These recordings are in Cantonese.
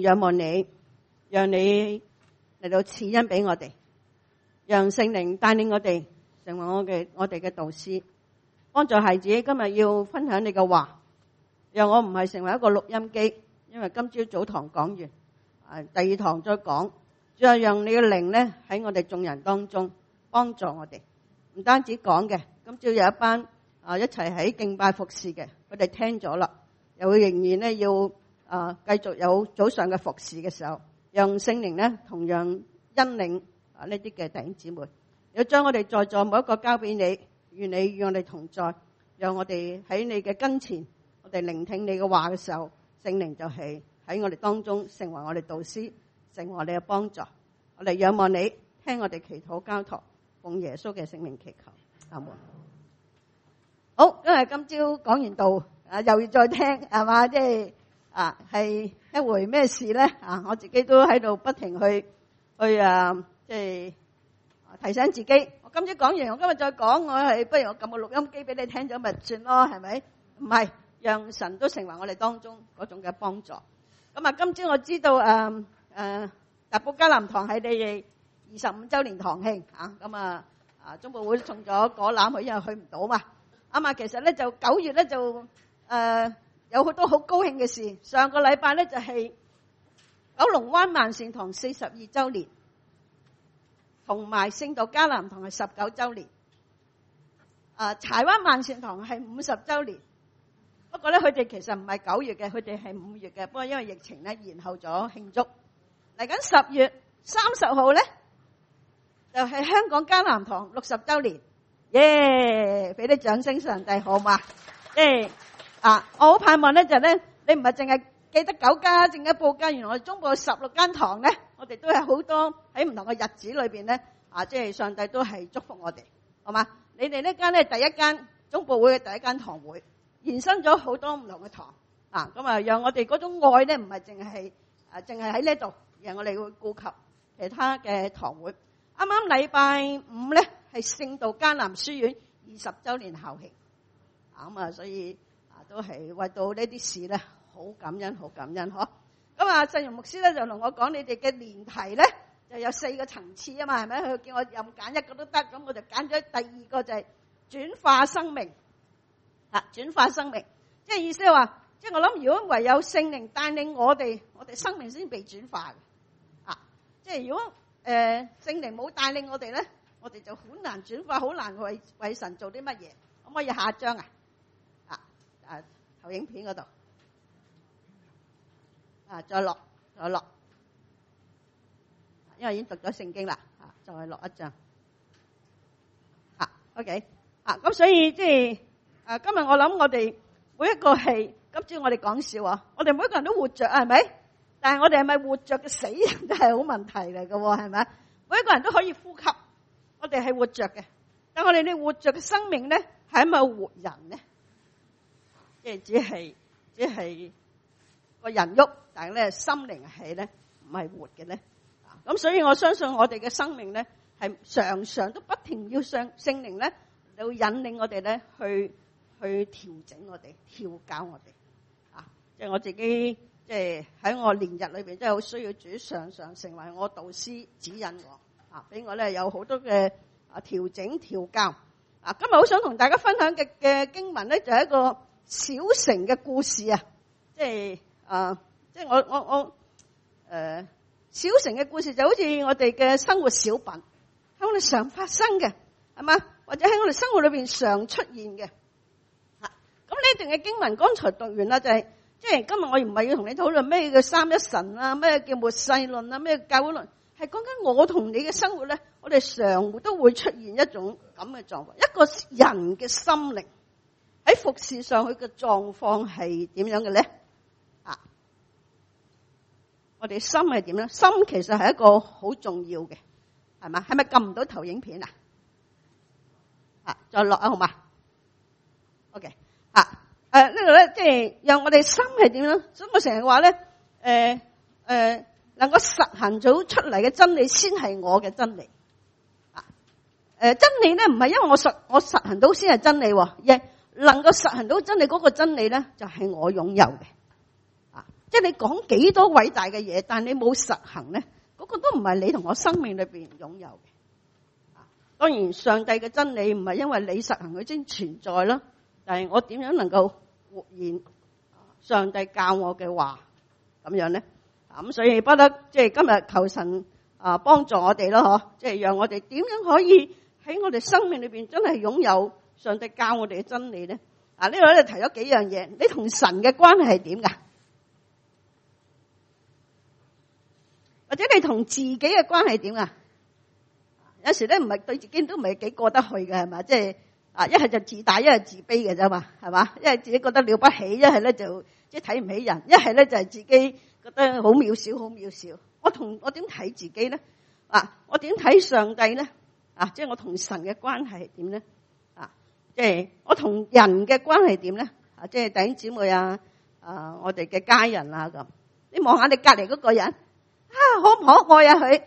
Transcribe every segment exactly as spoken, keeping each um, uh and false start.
仰望你，讓你嚟到賜恩俾我哋，讓聖靈帶領我哋成為我嘅我哋嘅導師，幫助孩子今日要分享你嘅話，讓我唔係成為一個錄音機，因為今朝早堂講完，啊第二堂再講，再讓你嘅靈咧喺我哋眾人當中幫助我哋，唔單止講嘅，今朝有一班啊一齊喺敬拜服侍嘅，佢哋聽咗啦，又會仍然咧要啊繼續有早上嘅服侍嘅時候，讓聖靈咧同樣引領啊呢啲嘅弟兄姊妹，要將我哋在座每一個交俾你，願你與我哋同在，讓我哋喺你嘅跟前，我哋聆聽你嘅話嘅時候，聖靈就係喺我哋當中成為我哋導師，成為我哋嘅幫助。我哋仰望你，聽我哋祈禱交託，奉耶穌嘅聖名祈求，阿門。好，因為今朝講完道，啊又要再聽，係嘛？即係啊，係一回咩事咧？啊，我自己都喺度不停去去啊，即係提醒自己。我今朝講完，我今日再講，我係不如我撳個錄音機俾你聽咗咪算咯，係咪？唔係，讓神都成為我哋當中嗰種嘅幫助。咁啊，今朝我知道誒誒，大埔迦南堂係你哋二十五週年堂慶啊，咁啊啊中部會送咗果籃去，因為去唔到嘛。啱啊，其實咧就九月咧就誒有好多好高興嘅事。上個禮拜咧就係九龍灣萬善堂四十二週年，同埋聖道迦南堂係十九週年。啊，柴灣萬善堂係五十週年。不過咧，佢哋其實唔係九月嘅，佢哋係五月嘅。不過因為疫情咧，延後咗慶祝。嚟緊十月三十號咧，就係香港迦南堂六十週年。耶！俾啲掌聲上帝好嘛？誒啊！我好盼望咧就咧，你唔係淨係記得九間，淨係報間，原來我哋中部有十六間堂咧，我哋都係好多喺唔同嘅日子裏邊咧，啊，即係上帝都係祝福我哋，好嘛？你哋呢間咧第一間中部會嘅第一間堂會，延伸咗好多唔同嘅堂，啊，咁啊，讓我哋嗰種愛咧唔係淨係啊，淨係喺呢度，而係我哋會顧及其他嘅堂會。啱啱禮拜五咧係聖道迦南書院二十週年校慶，咁啊，所以啊都係為到呢啲事咧好感恩，好感恩嗬。咁啊，聖容牧師咧就同我講，你哋嘅年題咧就有四個層次啊嘛，係咪？佢叫我任揀一個都得，咁我就揀咗第二個就係轉化生命，啊，轉化生命，即係意思係話，即係我諗，如果唯有聖靈帶領我哋，我哋生命先被轉化嘅，啊，即係如果誒聖靈冇帶領我哋咧，我哋就好難轉化，好難為為神做啲乜嘢。可唔可以下一張啊？啊啊投影片嗰度啊，再落再落，因為已經讀咗聖經啦，啊，再落一張。啊 ，OK， 啊，咁所以即係啊，今日我諗我哋每一個係今朝我哋講笑啊，我哋每一個人都活着係咪？但係我哋係咪活着嘅死人都係好問題嚟嘅，係咪？每一個人都可以呼吸，我哋係活着嘅。但我哋呢活着嘅生命咧，係咪活人咧？即係只係只係個人喐，但係咧心靈係咧唔係活嘅咧。咁所以我相信我哋嘅生命咧係常常都不停要上聖靈咧，要引領我哋咧去去調整我哋、調教我哋。啊，即係我自己。即係喺我年日裏邊，真係好需要主常常成為我導師指引我，啊，俾我咧有好多嘅啊調整調教。啊，今日好想同大家分享嘅嘅經文咧，就係一個小城嘅故事啊！即係啊，即係我我我誒小城嘅故事就好似我哋嘅生活小品，喺我哋常發生嘅，係嘛？或者喺我哋生活裏邊常出現嘅。啊，咁呢段嘅經文剛才讀完啦，就係。即係今日我唔係要同你討論咩叫三一神啊，咩叫末世論啊，咩教會論，係講緊我同你嘅生活咧，我哋常都會出現一種咁嘅狀況。一個人嘅心靈喺服侍上佢嘅狀況係點樣嘅咧？啊，我哋心係點咧？心其實係一個好重要嘅，係嘛？係咪撳唔到投影片啊？啊，再落啊，好嘛 ？OK， 啊。誒、呃，呢度咧，即係讓我哋心係點樣？所以我成日話咧，誒、呃、誒、呃，能夠實行咗出嚟嘅真理，先係我嘅真理。啊，誒，真理咧唔係因為我實我實行到先係真理，而能夠實行到真理嗰個真理咧，就係我擁有嘅。啊， 即係你講幾多偉大嘅嘢，但你冇實行咧，嗰個都唔係你同我生命裏邊擁有嘅。當然，上帝嘅真理唔係因為你實行佢先存在啦，但係我點樣能夠活現上帝教我嘅話咁樣咧？咁所以不得即係今日求神啊幫助我哋咯，嗬！即係讓我哋點樣可以喺我哋生命裏邊真係擁有上帝教我哋嘅真理咧？啊，呢度咧提咗幾樣嘢，你同神嘅關係係點噶？或者你同自己嘅關係點啊？有時咧唔係對自己都唔係幾過得去嘅，係嘛？即係啊，一係就自大，一係自卑嘅啫嘛，係嘛？一係自己覺得了不起，一係咧就即係睇唔起人，一係咧就係自己覺得好渺小，好渺小。我同我點睇自己咧？啊，我點睇上帝咧？啊，即係我同神嘅關係係點咧？啊，即係我同人嘅關係點咧？啊，即係弟兄姊妹啊，啊，我哋嘅家人啊咁。你望下你隔離嗰個人。啊，可唔可愛啊佢？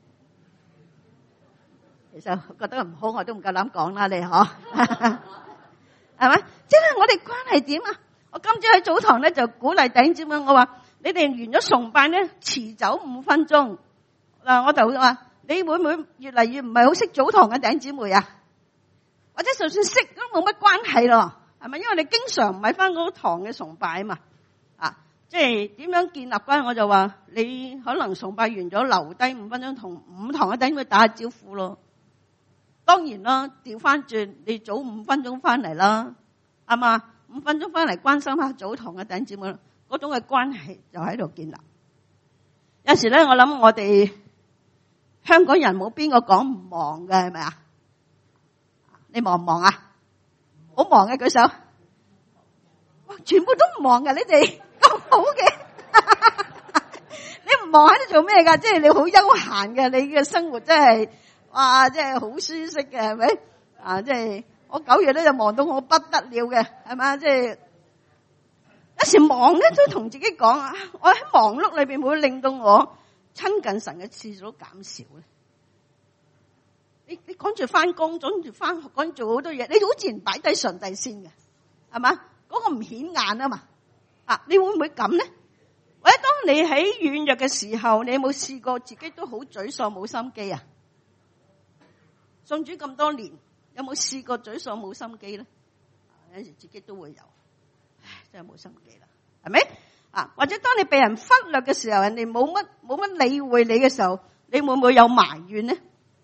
其實覺得唔可愛都唔夠膽講啦，你嗬，係咪？即係我哋關係點啊？我今朝喺早堂咧就鼓勵弟兄姊妹，我話你哋完咗崇拜咧遲走五分鐘。嗱，我就話你會唔會越嚟越唔係好識早堂嘅弟兄姊妹啊？或者就算識都冇乜關係咯，係咪？因為你經常唔係翻嗰堂嘅崇拜啊嘛，啊。即係點樣建立關係？我就話你可能崇拜完咗留低五分鐘同五堂嘅弟兄打下招呼咯。當然啦，調翻轉你早五分鐘翻嚟啦，係嘛？五分鐘翻嚟關心下早堂嘅弟兄姊妹，嗰種嘅關係就喺度建立。有時咧，我諗我哋香港人冇邊個講唔忙嘅，係咪啊？你忙唔忙啊？好忙嘅舉手。哇，全部都唔忙嘅，你哋。咁好嘅，你唔忙喺度做咩噶？即係你好悠閒嘅，你嘅生活真係哇，真係好舒適嘅，係咪？啊，即係我九月咧就忙到我不得了嘅，係咪？即係有時忙咧都同自己講啊，我喺忙碌裏邊會令到我親近神嘅次數減少咧。你你趕住翻工，趕住翻學，趕住做好多嘢，你好自然擺低上帝先嘅，係嘛？嗰個唔顯眼啊嘛。啊！你會唔會咁咧？或者當你喺軟弱嘅時候，你有冇試過自己都好沮喪冇心機啊？信主咁多年，有冇試過沮喪冇心機咧？有時自己都會有，唉，真係冇心機啦，係咪？啊！或者當你被人忽略嘅時候，人哋冇乜冇乜理會你嘅時候，你會唔會有埋怨咧？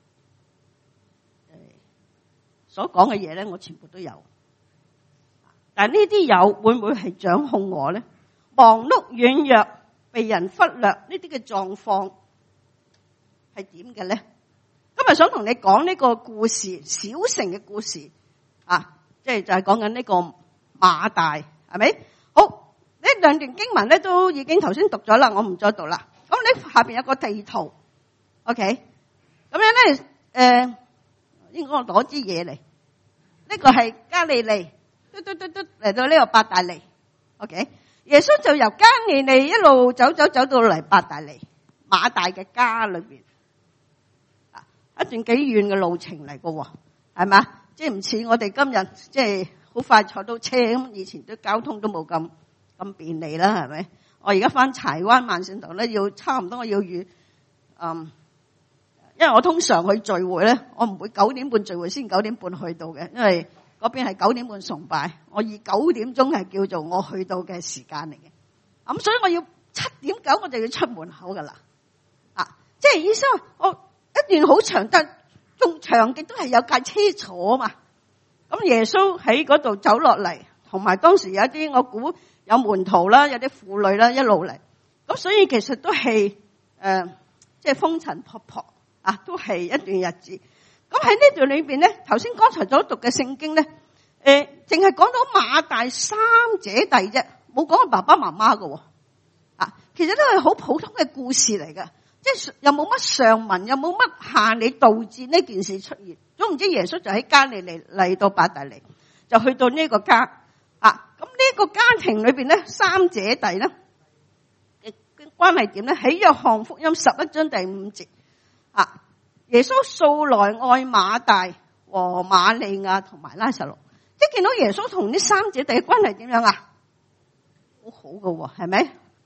所講嘅嘢咧，我全部都有。但係呢啲有會唔會係掌控我咧？忙碌軟弱、被人忽略呢啲嘅狀況係點嘅咧？今日想同你講呢個故事，小城嘅故事啊，即係就係講緊呢個馬大，係咪？好，呢兩段經文咧都已經頭先讀咗啦，我唔再讀啦。咁你下邊有個地圖 ，OK？ 咁樣咧，誒、呃，應該我攞支嘢嚟，呢、這個係加利利。嘟嘟嘟嘟嚟到呢個伯大尼 ，OK， 耶穌就由加利利一路走走走到嚟伯大尼馬大嘅家裏邊，啊，一段幾遠嘅路程嚟嘅，係嘛？即係唔似我哋今日即係好快坐到車咁，以前啲交通都冇咁咁便利啦，係咪？我而家翻柴灣萬善堂咧，要差唔多我要預，嗯，因為我通常去聚會咧，我唔會九點半聚會先九點半去到嘅，因為嗰邊係九點半崇拜，我以九點鐘係叫做我去到嘅時間嚟嘅，咁所以我要七點九我就要出門口噶啦，啊，即係意思話我一段好長，但仲長極都係有架車坐嘛，咁耶穌喺嗰度走落嚟，同埋當時有一啲我估有門徒啦，有啲婦女啦一路嚟，咁所以其實都係誒即係風塵僕僕啊，都係一段日子。咁喺呢段裏邊咧，頭先剛才所讀嘅聖經咧，誒，淨係講到馬大三姐弟啫，冇講到爸爸媽媽㗎喎，啊，其實都係好普通嘅故事嚟㗎，即係又冇乜上文，又冇乜下理導致呢件事出現。總唔知耶穌就喺加利利嚟到伯大尼，就去到呢個家，啊，咁呢個家庭裏邊咧，三姐弟咧嘅關係點咧？喺約翰福音十一章第五節，啊。耶穌素來愛馬大和瑪利亞同埋拉撒路，即係見到耶穌同呢三姐弟嘅關係點樣啊？好好㗎喎，係咪？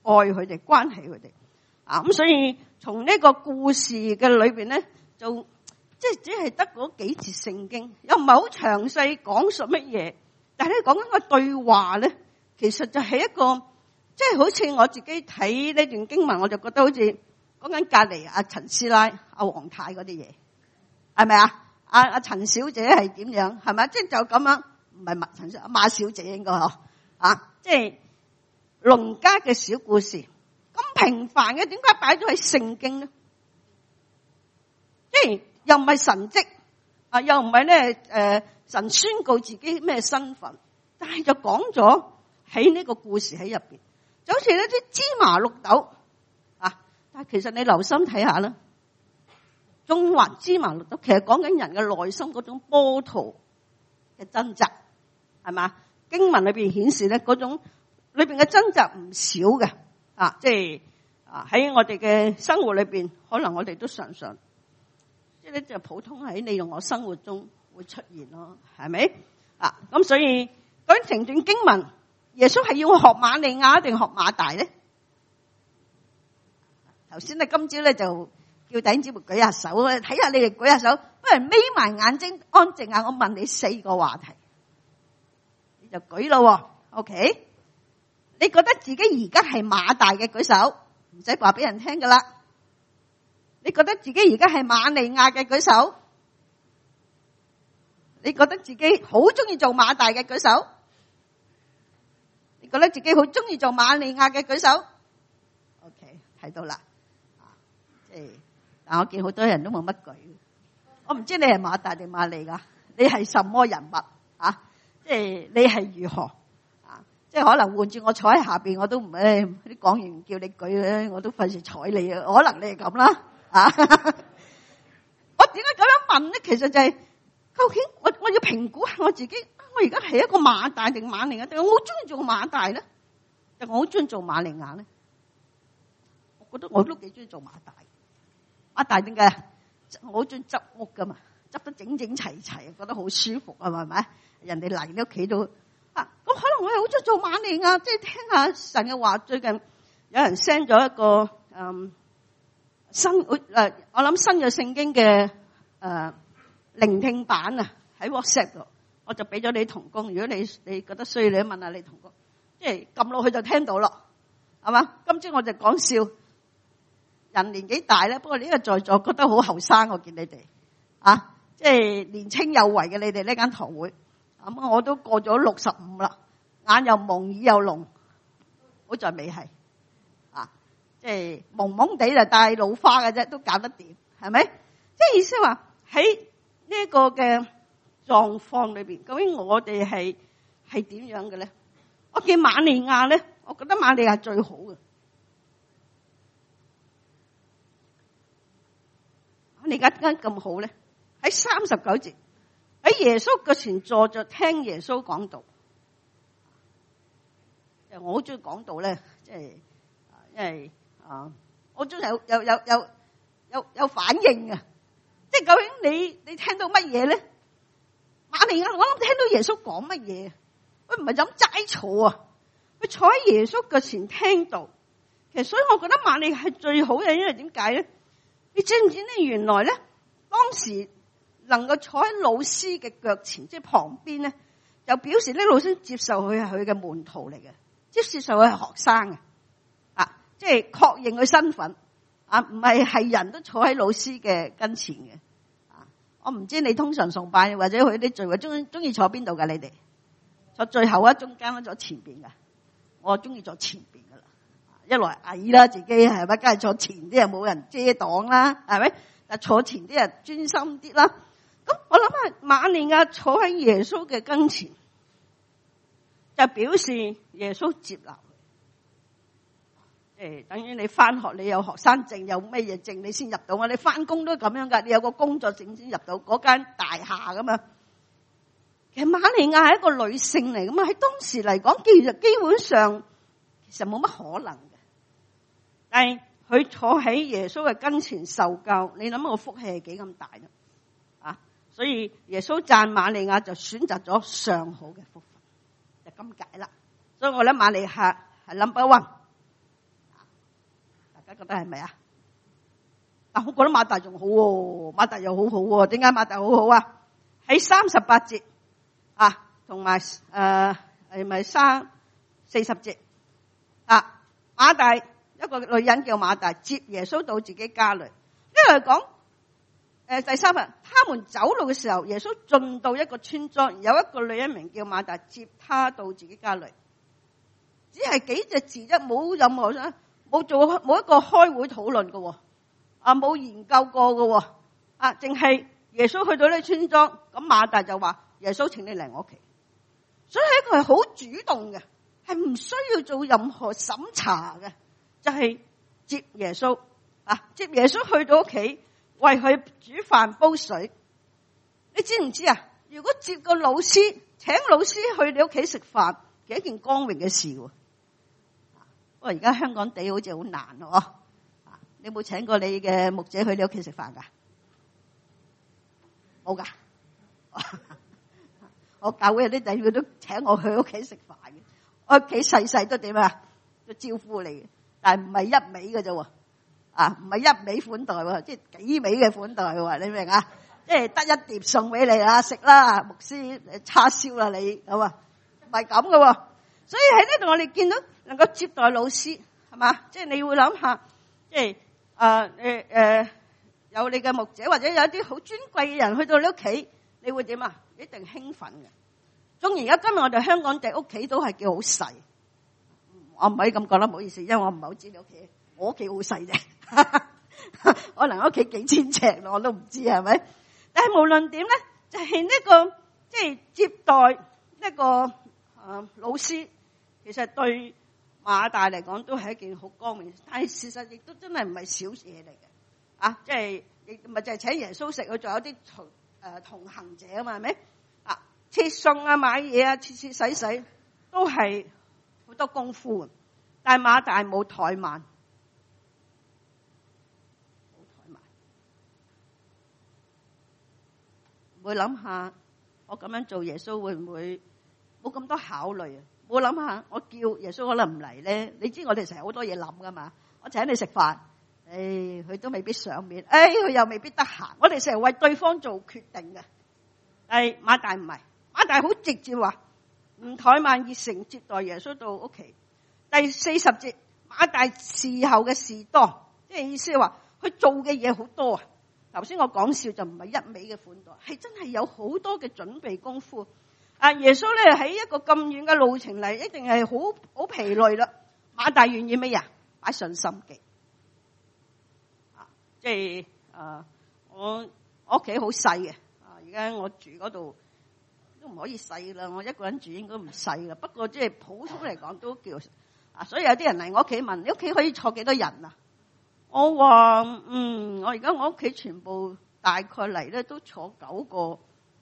愛佢哋，關係佢哋。啊，咁所以從呢個故事嘅裏邊咧，就即係只係得嗰幾節聖經，又唔係好詳細講述乜嘢。但係咧講緊個對話咧，其實就係一個即係好似我自己睇呢段經文，我就覺得好似講緊隔籬阿陳師奶、阿黃太嗰啲嘢，係咪啊？阿阿陳小姐係點樣？係咪？即係就咁樣，唔係馬陳小馬小姐應該嗬啊？即係農家嘅小故事，咁平凡嘅，點解擺咗喺聖經咧？即係又唔係神蹟啊，又唔係咧誒神宣告自己咩身份，但係就講咗喺呢個故事喺入邊，就好似呢啲芝麻綠豆啊。但係其實你留心睇下啦，中華芝麻綠豆其實講緊人嘅內心嗰種波濤嘅掙扎，係嘛？經文裏邊顯示咧，嗰種裏邊嘅掙扎唔少嘅啊，即係啊喺我哋嘅生活裏邊，可能我哋都常常即係咧就普通喺你同我生活中會出現咯，係咪啊？咁所以嗰成段經文，耶穌係要學瑪利亞定學馬大咧？頭先咧今朝咧就叫弟兄姊妹舉下手，睇下你哋舉下手，不如眯埋眼睛安靜下。我問你四個話題，你就舉咯。OK， 你覺得自己而家係馬大嘅舉手，唔使話俾人聽噶啦。你覺得自己而家係瑪利亞嘅舉手，你覺得自己好中意做馬大嘅舉手，你覺得自己好中意做瑪利亞嘅舉手。OK， 睇到啦。即係，但我見好多人都冇乜舉。我唔知你係馬大定馬利亞，你係什麼人物啊？即係你係如何啊？即係可能換住我坐喺下邊，我都唔誒，啲講完叫你舉咧，我都費事睬你啊。可能你係咁啦。啊！我點解咁樣問咧？其實就係、是、究竟我我要評估下我自己，我而家係一個馬大定馬利亞，定我好中意做馬大咧，定我好中意做馬利亞咧？我覺得我都幾中意做馬大。馬大點解？我好中意執屋噶嘛，執得整整齊齊，覺得好舒服啊，係咪？人哋嚟你屋企都啊，咁可能我又好中意做馬利亞，即係聽下神嘅話。最近有人 send 咗一個嗯。新誒，我諗新嘅聖經嘅誒聆聽版啊，喺 WhatsApp 度，我就俾咗你同工。如果你你覺得需要，你問下你同工，即係撳落去就聽到咯，係嘛？今朝我就講笑，人年紀大咧，不過呢個在座覺得好後生，我見你哋啊，即係年青有為嘅你哋呢間堂會，咁我都過咗六十五啦，眼又蒙耳又聾，好在未係。即係蒙蒙地就帶老花嘅啫，都搞得掂，係咪？即係意思話喺呢個嘅狀況裏邊，究竟我哋係係點樣嘅咧？我見瑪利亞咧，我覺得瑪利亞最好嘅。瑪利亞點解咁好咧？喺三十九節，喺耶穌腳前坐着聽耶穌講道。我好中意講道咧，即係因為。啊！我真係有有有有有有反應啊！即係究竟你你聽到乜嘢咧？瑪利亞，我諗聽到耶穌講乜嘢？佢唔係咁齋坐啊！佢坐喺耶穌腳前聽道。其實所以我覺得瑪利亞係最好嘅，因為點解咧？你知唔知咧？原來咧，當時能夠坐喺老師嘅腳前，即係旁邊咧，就表示呢老師接受佢係佢嘅門徒嚟嘅，即係接受佢係學生嘅。即係確認佢身份啊，唔係係人都坐喺老師嘅跟前嘅啊。我唔知你通常崇拜或者去啲聚會中中意坐邊度噶？你哋坐最後啊，中間啊，坐前邊噶？我中意坐前邊噶啦，一來矮啦，自己係咪？梗係坐前啲又冇人遮擋啦，係咪？但坐前啲人專心啲啦。咁我諗下瑪利亞坐喺耶穌嘅跟前，就表示耶穌接納。誒，等於你翻學，你有學生證，有咩嘢證你先入到。我哋翻工都咁樣噶，你有個工作證先入到嗰間大廈噶嘛。其實瑪利亞係一個女性嚟噶嘛，喺當時嚟講，其實基本上其實冇乜可能嘅。但係佢坐喺耶穌嘅跟前受教，你諗個福氣係幾咁大咧？啊，所以耶穌讚瑪利亞就選擇咗上好嘅福分，就咁解啦。所以我諗瑪利亞係 number one。 大家覺得係咪啊？但我覺得馬大仲好喎，馬大又好好喎。點解馬大好好啊？喺三十八節啊，同埋誒係咪三四十節啊？馬大一個女人叫馬大接耶穌到自己家裏，呢度係講誒第三日，他們走路嘅時候，耶穌進到一個村莊，有一個女人名叫馬大接他到自己家裏。只係幾隻字啫，冇任何冇做冇一個開會討論嘅，啊冇研究過嘅，啊淨係耶穌去到呢個村莊，咁馬大就話耶穌請你嚟我屋企，所以係一個係好主動嘅，係唔需要做任何審查嘅，就係接耶穌啊，接耶穌去到屋企為佢煮飯煲水。你知唔知啊？如果接個老師，請老師去你屋企食飯，係一件光榮嘅事喎。不過而家香港地好似好難咯，啊！你有冇請過你嘅牧者去你屋企食飯噶？冇噶。我教會有啲弟兄都請我去屋企食飯嘅，我屋企細細都點啊，都招呼你嘅，但係唔係一味嘅啫，啊，唔係一味款待喎，即係幾味嘅款待喎，你明啊？即係得一碟送俾你啊，食啦，牧師叉燒啦，你咁啊，唔係咁嘅喎。所以喺呢度我哋見到能夠接待老師係嘛，即係你會諗下，即係誒誒誒有你嘅牧者或者有一啲好尊貴嘅人去到你屋企，你會點啊？一定興奮嘅。縱然而家今日我哋香港地屋企都係叫好細，我唔可以咁講啦，唔好意思，因為我唔係好知你屋企，我屋企好細啫，可能屋企幾千尺我都唔知係咪？但係無論點咧，就係呢個即係接待呢個誒老師。其實對馬大嚟講都係一件好光榮，但係事實亦都真係唔係小嘢嚟嘅，啊，即係亦唔係就係請耶穌食，佢仲有啲同誒同行者啊嘛，係咪？啊，切餸啊、買嘢啊、切切洗洗都係好多功夫嘅，但係馬大冇怠慢，冇怠慢，會諗下我咁樣做耶穌會唔會冇咁多考慮啊？我諗下，我叫耶穌可能唔嚟咧。你知我哋成日好多嘢諗噶嘛？我請你食飯，誒、哎，佢都未必上面，誒、哎，佢又未必得閒。我哋成日為對方做決定嘅。但係馬大唔係，馬大好直接話，唔怠慢熱誠接待耶穌到屋企。第四十節，馬大伺候嘅事多，即係意思係話佢做嘅嘢好多啊。頭先我講笑就唔係一味嘅款待，係真係有好多嘅準備功夫。啊！耶穌咧喺一個咁遠嘅路程嚟，一定係好好疲累啦。馬大願意咩呀？擺上心機。啊，即係啊，我我屋企好細嘅。啊，而家我住嗰度都唔可以細啦。我一個人住應該唔細啦。不過即係普通嚟講都叫啊。所以有啲人嚟我屋企問：你屋企可以坐幾多人啊？我話嗯，我而家我屋企全部大概嚟咧都坐九個。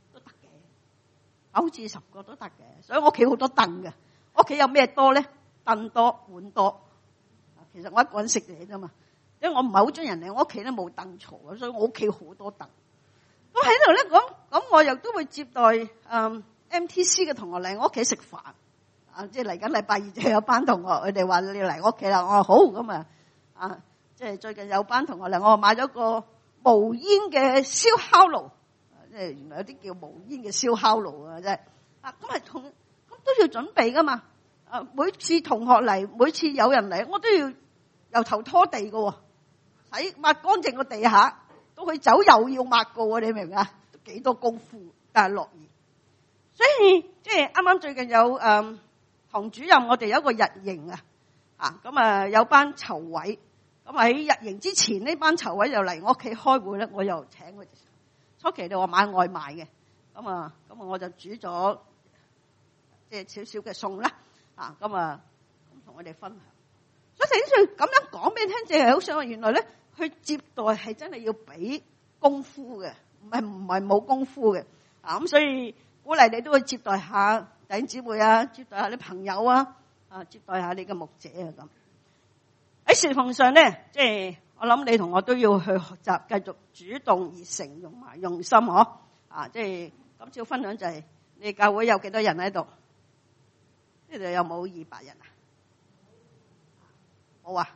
九至十個都得嘅，所以我屋企好多凳嘅。屋企有咩多咧？凳多碗多。其實我一個人食嘢啫嘛，因為我唔係好中意人嚟我屋企咧冇凳坐，所以我屋企好多凳。咁喺度咧講，咁我又都會接待嗯 M T C 嘅同學嚟我屋企食飯。啊，即係嚟緊禮拜二就有班同學，佢哋話你要嚟我屋企啦，我話好咁啊。啊，即係最近有班同學嚟，我買咗個無煙嘅燒烤爐。即係原來有啲叫無煙嘅燒烤爐啊！真係啊，咁係同咁都要準備噶嘛。啊，每次同學嚟，每次有人嚟，我都要由頭拖地噶，洗抹乾淨個地下，到佢走又要抹噶，你明唔明啊？都幾多功夫，但係樂意。所以即係啱啱最近有誒堂主任，我哋有一個日營啊，啊咁啊有班籌委，咁喺日營之前呢班籌委又嚟我屋企開會咧，我又請佢哋。初期就話買外賣嘅，咁啊，咁啊我就煮咗即係少少嘅餸啦，啊，咁啊，咁同我哋分享。所以點解咁樣講俾你聽，就係好想話，原來咧去接待係真係要俾功夫嘅，唔係唔係冇功夫嘅，啊咁所以鼓勵你都會接待下弟兄姊妹啊，接待下你朋友啊，啊接待下你嘅牧者啊咁。喺侍奉上咧，即係。我諗你同我都要去學習，繼續主動熱誠，用埋用心嗬。啊，即係今朝分享就係你教會有幾多人喺度？呢度有冇二百人啊？好啊，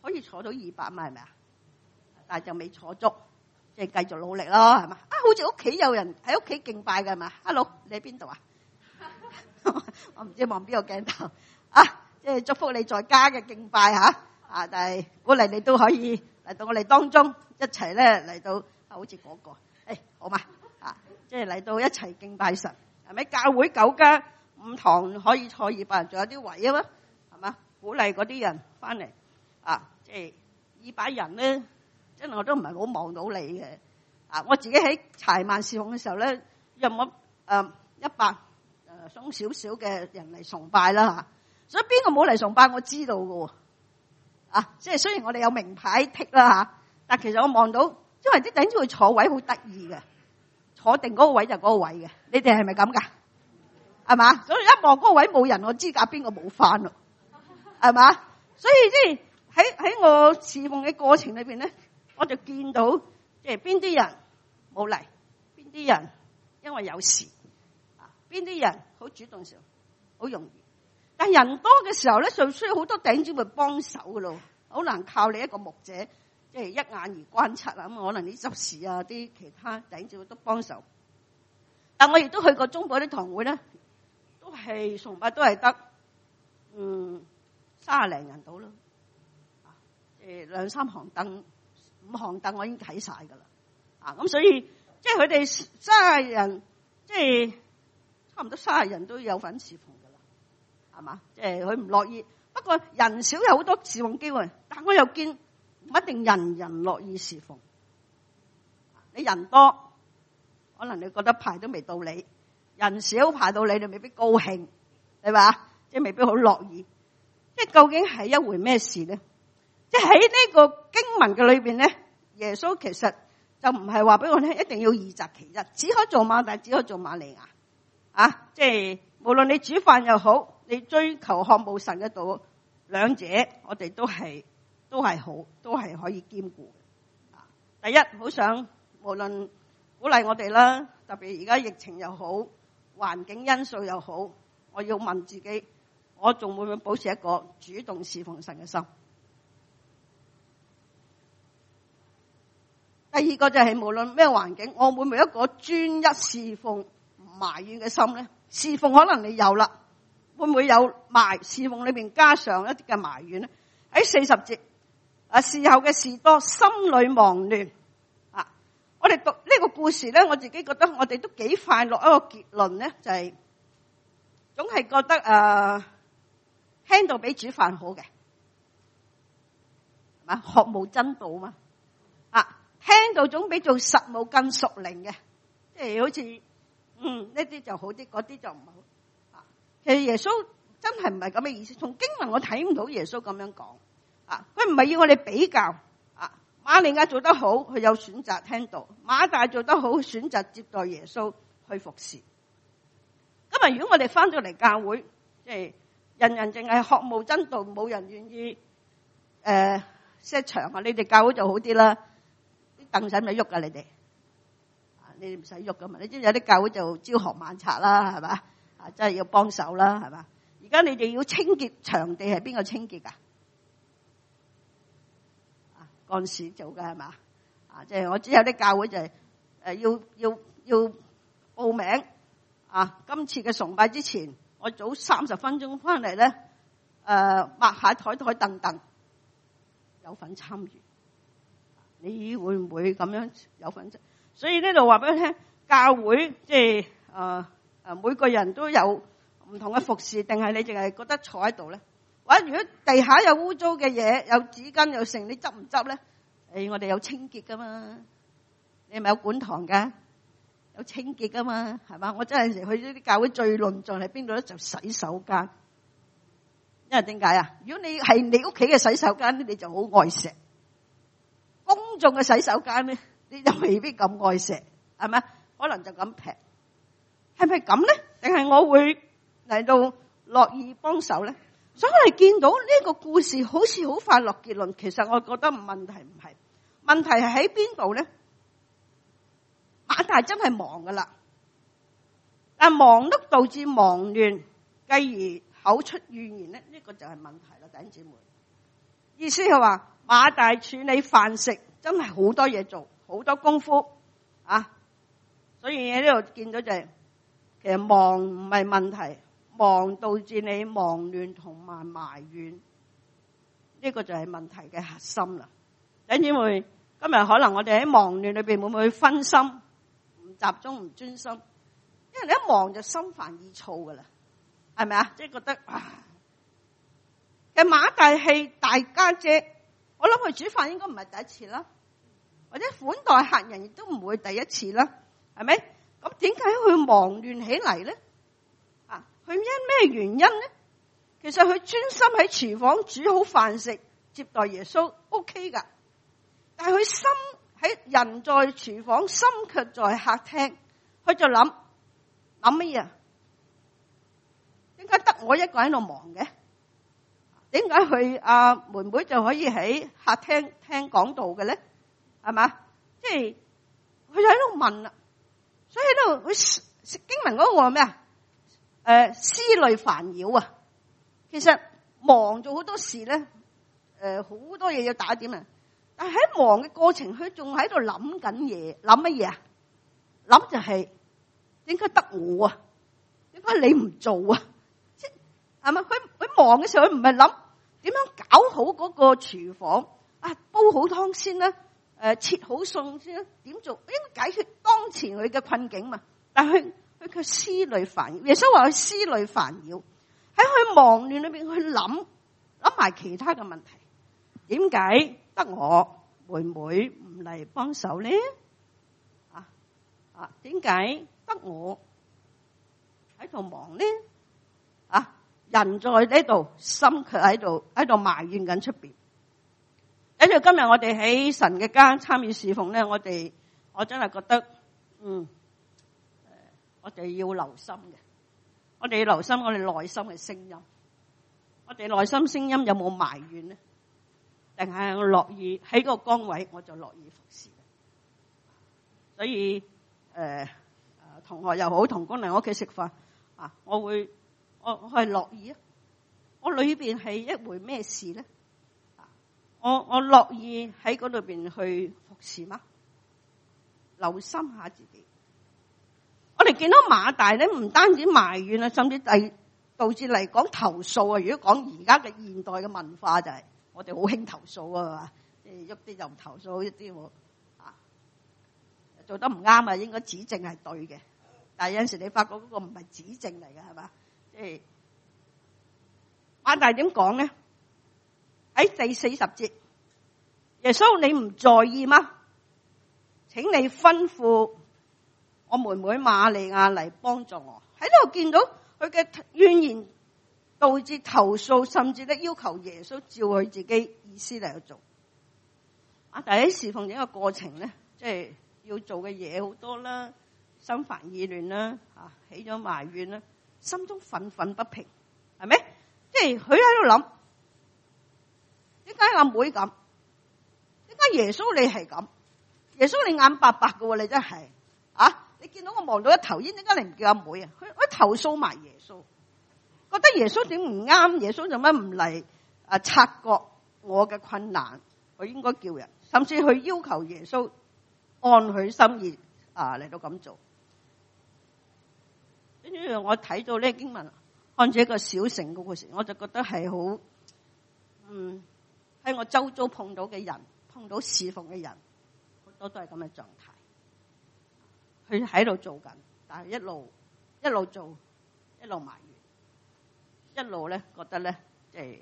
可以坐到二百嘛，係咪啊？但係就未坐足，即係繼續努力咯，係嘛？啊，好似屋企有人喺屋企敬拜嘅係嘛 ？Hello，你喺邊度啊？我唔知望邊個鏡頭啊！即係祝福你在家嘅敬拜吓啊！但係鼓勵你都可以嚟到我哋當中一齊咧嚟到，好似嗰個誒好嘛啊！即係嚟到一齊敬拜神，係咪？教會九間五堂可以坐二百人，仲有啲位啊嘛，係嘛？鼓勵嗰啲人翻嚟啊！即係二百人咧，真係我都唔係好望到你嘅啊！我自己喺柴萬事奉嘅時候咧，任我誒一百誒鬆少少嘅人嚟崇拜啦嚇，所以邊個冇嚟崇拜我知道嘅喎啊！即係雖然我哋有名牌剔啦嚇，但其實我望到，因為啲頂住佢坐位好得意嘅，坐定嗰個位就嗰個位嘅，你哋係咪咁㗎？係嘛？所以一望嗰個位冇人，我知㗎邊個冇返咯，係嘛？所以即係喺喺我侍奉嘅過程裏邊咧，我就見到即係邊啲人冇嚟，邊啲人因為有事啊，邊啲人好主動時候好容易，但係人多嘅時候咧，就需要好多頂姊妹幫手噶咯，好難靠你一個牧者即係一眼而觀察啊，咁可能啲執事啊啲其他頂姊妹都幫手，但我亦都去過中部啲堂會咧，都係崇拜都係得嗯卅零人到咯。誒兩三行凳、五行凳，我已經睇晒㗎啦。啊，咁所以即係佢哋三十人，即係差唔多三十人都有份侍奉㗎啦，係嘛？即係佢唔樂意。不過人少有好多侍奉機會，但我又見唔一定人人樂意侍奉。你人多，可能你覺得排都未到你；人少排到你，你未必高興，係嘛？即係未必好樂意。即係究竟係一回咩事咧？即係喺呢個經文嘅裏邊咧，耶穌其實就唔係話俾我聽一定要二擇其一，只可以做馬大，只可以做瑪利亞啊！即係無論你煮飯又好，你追求渴慕神嘅道，兩者我哋都係都係好，都係可以兼顧啊！第一，好想無論鼓勵我哋啦，特別而家疫情又好，環境因素又好，我要問自己，我仲會唔會保持一個主動侍奉神嘅心？第二個就係無論咩環境，我會唔會一個專一侍奉唔埋怨嘅心咧？侍奉可能你有啦，會唔會有埋侍奉裏邊加上一啲嘅埋怨咧？喺四十節啊，事後嘅事多，心裏忙亂啊！我哋讀呢個故事咧，我自己覺得我哋都幾快樂。一個結論咧，就係總係覺得誒，聽到比煮飯好嘅，係嘛？學無真道嘛啊！聽到總比做實務更屬靈嘅，即係好似嗯呢啲就好啲，嗰啲就唔好啊。其實耶穌真係唔係咁嘅意思，從經文我睇唔到耶穌咁樣講啊。佢唔係要我哋比較啊。瑪利亞做得好，佢有選擇聽道；馬大做得好，選擇接待耶穌去服侍。今日如果我哋翻咗嚟教會，即係人人淨係學無真道，冇人願意誒 set 場啊。你哋教會就好啲啦。凳使唔使喐噶？你哋啊，你哋唔使喐噶嘛？你知有啲教會就朝行晚拆啦，係嘛？啊，真係要幫手啦，係嘛？而家你哋要清潔場地，係邊個清潔噶？啊，幹事做噶係嘛？啊，即係我知有啲教會就係誒要要要報名啊！今次嘅崇拜之前，我早三十分鐘翻嚟咧，誒抹下台台凳凳，有份參與。你會唔會咁樣有份？所以呢度話俾你聽，教會即係誒誒，每個人都有唔同嘅服侍，定係你淨係覺得坐喺度咧？或者如果地下有污糟嘅嘢，有紙巾有剩，你執唔執咧？誒，我哋有清潔噶嘛？你係咪有管堂噶？有清潔噶嘛？係嘛？我真係去呢啲教會最論盡係邊度咧？就洗手間。因為點解啊？如果你係你屋企嘅洗手間咧，你就好愛錫。公眾嘅洗手間咧，你就未必咁愛錫，係咪？可能就咁劈，係咪咁咧？定係我會嚟到樂意幫手咧？所以我哋見到呢個故事好似好快落結論，其實我覺得問題唔係，問題係喺邊度咧？馬大真係忙噶啦，但忙碌導致忙亂，繼而口出怨言咧，呢個就係問題啦，弟兄姊妹。 意思係話馬大處理飯食真係好多嘢做，好多功夫啊！所以喺呢度見到就係、是，其實忙唔係問題，忙導致你忙亂同埋埋怨，呢、這個就係問題嘅核心啦。弟兄姊妹，今日可能我哋喺忙亂裏邊會唔會分心、唔集中、唔專心？因為你一忙就心煩意躁噶啦，係咪啊？即係覺得啊，其實馬大係大家姐，我諗佢煮飯應該唔係第一次啦，或者款待客人亦都唔會第一次啦，係咪？咁點解佢忙亂起嚟咧？啊，佢因咩原因咧？其實佢專心喺廚房煮好飯食，接待耶穌 OK 噶，但係佢心喺人在廚房，心卻在客廳，佢就諗。諗乜嘢？點解得我一個喺度忙嘅？點解佢阿妹妹就可以喺客廳聽講道嘅咧？係嘛？即係佢就喺度問啦，所以喺度佢經文嗰個話咩啊？誒，思慮煩擾啊！其實忙做好多事咧，誒，好多嘢要打點啊！但係喺忙嘅過程，佢仲喺度諗緊嘢，諗乜嘢啊？諗就係。點解得我啊？點解你唔做啊？即係咪？佢佢忙嘅時候，佢唔係諗點樣搞好嗰個廚房啊，煲好湯先啦，誒，切好餸先啦，點做？應該解決當前佢嘅困境嘛。但係佢佢卻思慮煩擾。耶穌話佢思慮煩擾，喺佢忙亂裏邊去諗諗埋其他嘅問題。點解得我妹妹唔嚟幫手咧？啊啊，點解？得我喺度忙呢？啊，人在呢度，心卻喺度喺度埋怨緊出邊。跟住今日我哋喺神嘅家參與侍奉咧，我哋我真係覺得，嗯，誒，我哋要留心嘅，我哋要留心我哋內心嘅聲音。我哋內心聲音有冇埋怨呢？定係我樂意喺個崗位，我就樂意服侍。所以誒。呃同學又好，同工嚟我屋企食飯啊！我會，我我係樂意啊！我裏邊係一回咩事咧？啊！我我樂意喺嗰度邊去服侍嗎？留心下自己。我哋見到馬大咧，唔單止埋怨啊，甚至係導致嚟講投訴啊！如果講而家嘅現代嘅文化就係、是，我哋好興投訴啊嘛，即係喐啲就唔投訴，一啲我啊做得唔啱啊，應該指正係對嘅。但係有陣時你發覺嗰個唔係指正嚟嘅，係嘛？即係馬大點講咧？喺第四十節，耶穌你唔在意嗎？請你吩咐我妹妹瑪利亞嚟幫助我。喺呢度見到佢嘅怨言，導致投訴，甚至咧要求耶穌照佢自己意思嚟去做。馬大喺侍奉整個過程咧，即係要做嘅嘢好多啦。心煩意亂啦，啊，起咗埋怨啦，心中憤憤不平，係咪？即係佢喺度諗，點解阿妹咁？點解耶穌你係咁？耶穌你眼白白嘅，你真係啊！你見到我望到一頭煙，點解你唔叫阿妹啊？佢佢投訴埋耶穌，覺得耶穌點唔啱？耶穌做乜唔嚟啊？察覺我嘅困難，佢應該叫人，甚至去要求耶穌按佢心意啊嚟到咁做。跟住我睇到呢經文，看住一個小城嘅故事，我就覺得係好，嗯，喺我周遭碰到嘅人，碰到侍奉嘅人，好多都係咁嘅狀態。佢喺度做緊，但係一路一路做，一路埋怨，一路咧覺得咧即係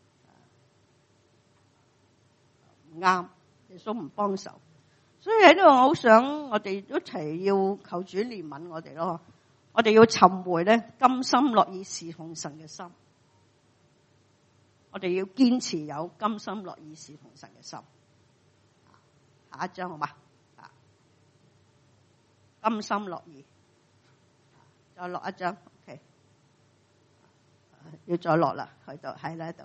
唔啱，耶穌唔幫手。所以喺呢度，我好想我哋一齊要求主憐憫我哋咯。我哋要尋回咧甘心樂意侍奉神嘅心，我哋要堅持有甘心樂意侍奉神嘅心。下一章好嘛？甘心樂意，再落一章 ，OK， 要再落啦，去到喺呢度。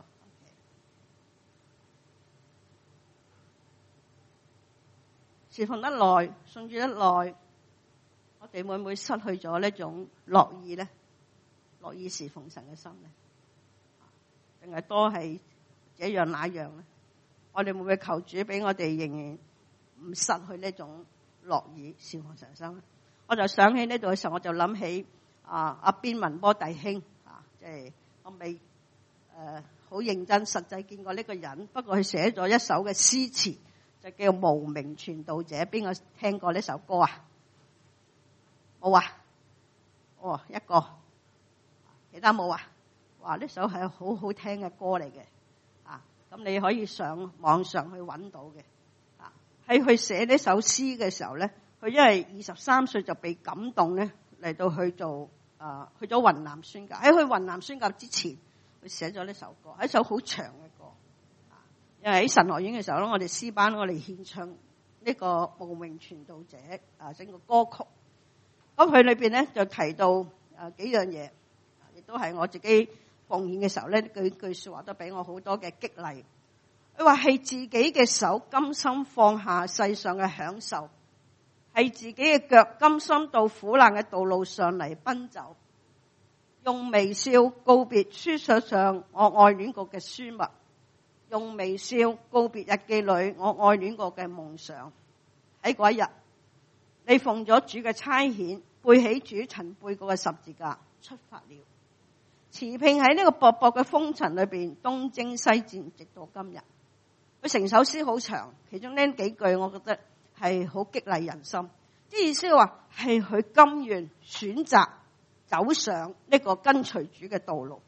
侍奉得耐，信主得耐。我哋會唔會失去咗呢種樂意咧？樂意侍奉神嘅心咧？定係多係這樣那樣咧？ 我哋會唔會求主俾我哋仍然唔失去呢種樂意侍奉神生咧？我就想起呢度嘅時候，我就諗起啊阿邊文波弟兄啊，即係我未誒好認真實際見過呢個人，不過佢寫咗一首嘅詩詞，就叫《無名傳道者》。邊個聽過呢首歌啊？冇啊？哦，一個，其他冇啊？哇！呢首係好好聽嘅歌嚟嘅。咁你可以上網上去揾到嘅，啊喺佢寫呢首詩嘅時候咧，佢因為二十三歲就被感動咧，嚟到去做啊去咗雲南宣教。喺去雲南宣教之前，佢寫咗呢首歌，係一首好長嘅歌。啊，因為喺神學院嘅時候咧，我哋詩班我哋獻唱呢個無名傳道者啊整個歌曲。咁佢裏邊咧就提到啊幾樣嘢，亦都係我自己奉獻嘅時候咧，句句說話都俾我好多嘅激勵。佢話係自己嘅手甘心放下世上嘅享受，係自己嘅腳甘心到苦難嘅道路上嚟奔走，用微笑告別書桌上我愛戀過嘅書物，用微笑告別日記裏我愛戀過嘅夢想。喺嗰一日，你奉咗主嘅差遣，背起主曾背過嘅十字架出發了。持拼喺呢個薄薄嘅風塵裏邊東征西戰，直到今日。佢成首詩好長，其中呢幾句我覺得係好激勵人心。啲意思話係佢甘願選擇走上呢個跟隨主嘅道路。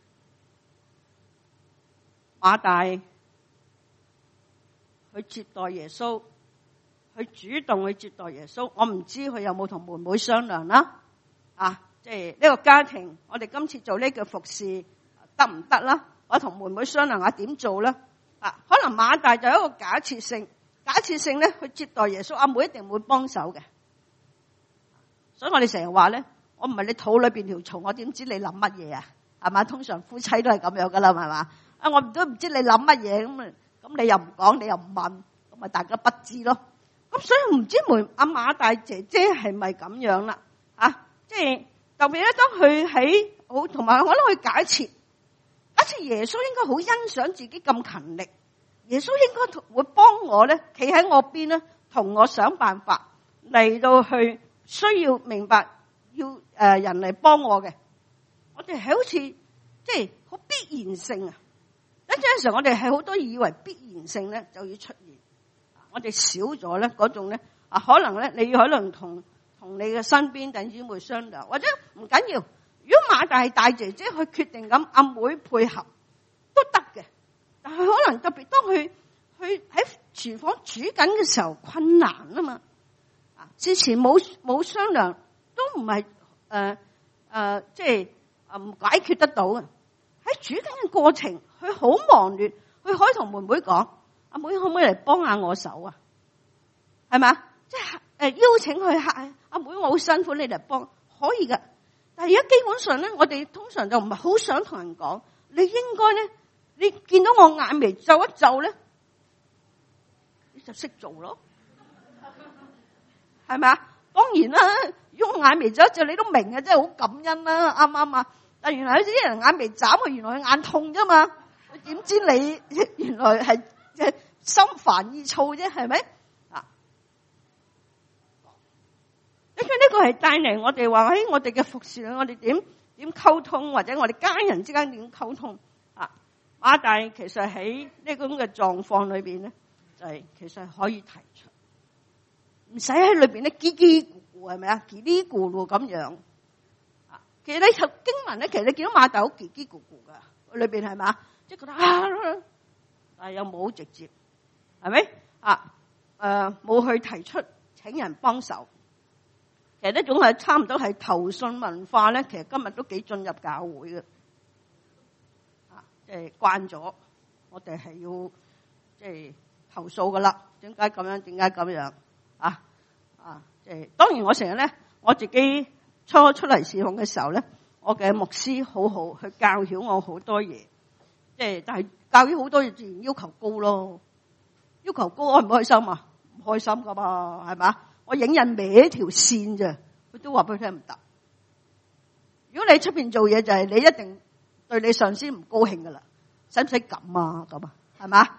馬大去接待耶穌，佢主動去接待耶穌。我唔知佢有冇同妹妹商量啦，啊。即係呢個家庭，我哋今次做呢個服侍得唔得啦？我同妹妹商量下點做啦。啊，可能馬大就有一個假設性，假設性咧去接待耶穌，阿妹一定會幫手嘅。所以我哋成日話咧，我唔係你肚裏邊條蟲，我點知你諗乜嘢啊？係嘛？通常夫妻都係咁樣噶啦，係嘛？啊，我都唔知你諗乜嘢，咁啊，咁你又唔講，你又唔問，咁咪大家不知咯。咁所以唔知妹阿馬大姐姐係咪咁樣啦？啊，即係。特別咧，當佢喺好同埋，我諗佢假設，假設耶穌應該好欣賞自己咁勤力，耶穌應該會幫我咧，企喺我邊咧，同我想辦法嚟到去需要明白要誒人嚟幫我嘅。我哋係好似即係好必然性啊！有陣時候我哋係好多以為必然性咧就要出現，我哋少咗咧嗰種咧啊，可能咧你可能同。同你嘅身邊弟兄姊妹商量，或者唔緊要。如果馬大係大姐姐，佢決定咁阿妹配合都得嘅。但係可能特別當佢去喺廚房煮緊嘅時候困難啊嘛，啊之前冇冇商量都唔係誒誒，即係唔解決得到嘅。喺煮緊嘅過程，佢好忙亂，佢可以同妹妹講：阿妹可唔可以嚟幫下我手啊？係咪？即係。誒，邀請佢客阿妹，我好辛苦，你嚟幫可以噶。但係而家基本上咧，我哋通常就唔係好想同人講。你應該咧，你見到我眼眉皺一皺咧，你就識做咯，係咪啊？當然啦，如果眼眉皺一皺，你都明嘅，真係好感恩啦，啱唔啱啊？但係原來有啲人眼眉眨，佢原來佢眼痛啫嘛，點知你原來係即係心煩意躁啫，係咪？所以呢個係帶嚟我哋話喺我哋嘅服侍裏，我哋點點溝通，或者我哋家人之間點溝通啊？馬大其實喺呢個咁嘅狀況裏邊咧，就係、是、其實係可以提出，唔使喺裏邊咧嘰嘰咕咕係咪啊？嘰哩咕嚕咁樣啊？其實你讀經文咧，其實你見到馬大好嘰嘰咕咕噶，裏邊係咪啊？即係覺得啊，但係又冇直接係咪啊？誒，冇、呃、去提出請人幫手。其實呢種係差唔多係投訴文化咧，其實今日都幾進入教會嘅，啊，即係慣咗，我哋係要即係投訴噶啦。點解咁樣？點解咁樣？啊啊，即係當然我成日咧，我自己初出嚟侍奉嘅時候咧，我嘅牧師好好去教曉我好多嘢，即係但係教曉好多嘢自然要求高咯，要求高開唔開心啊？唔開心噶嘛，係嘛？我影印歪條線咋，佢都話俾佢聽唔得。如果你喺出邊做嘢，就係你一定對你上司唔高興噶啦，使唔使咁啊？咁啊，係嘛？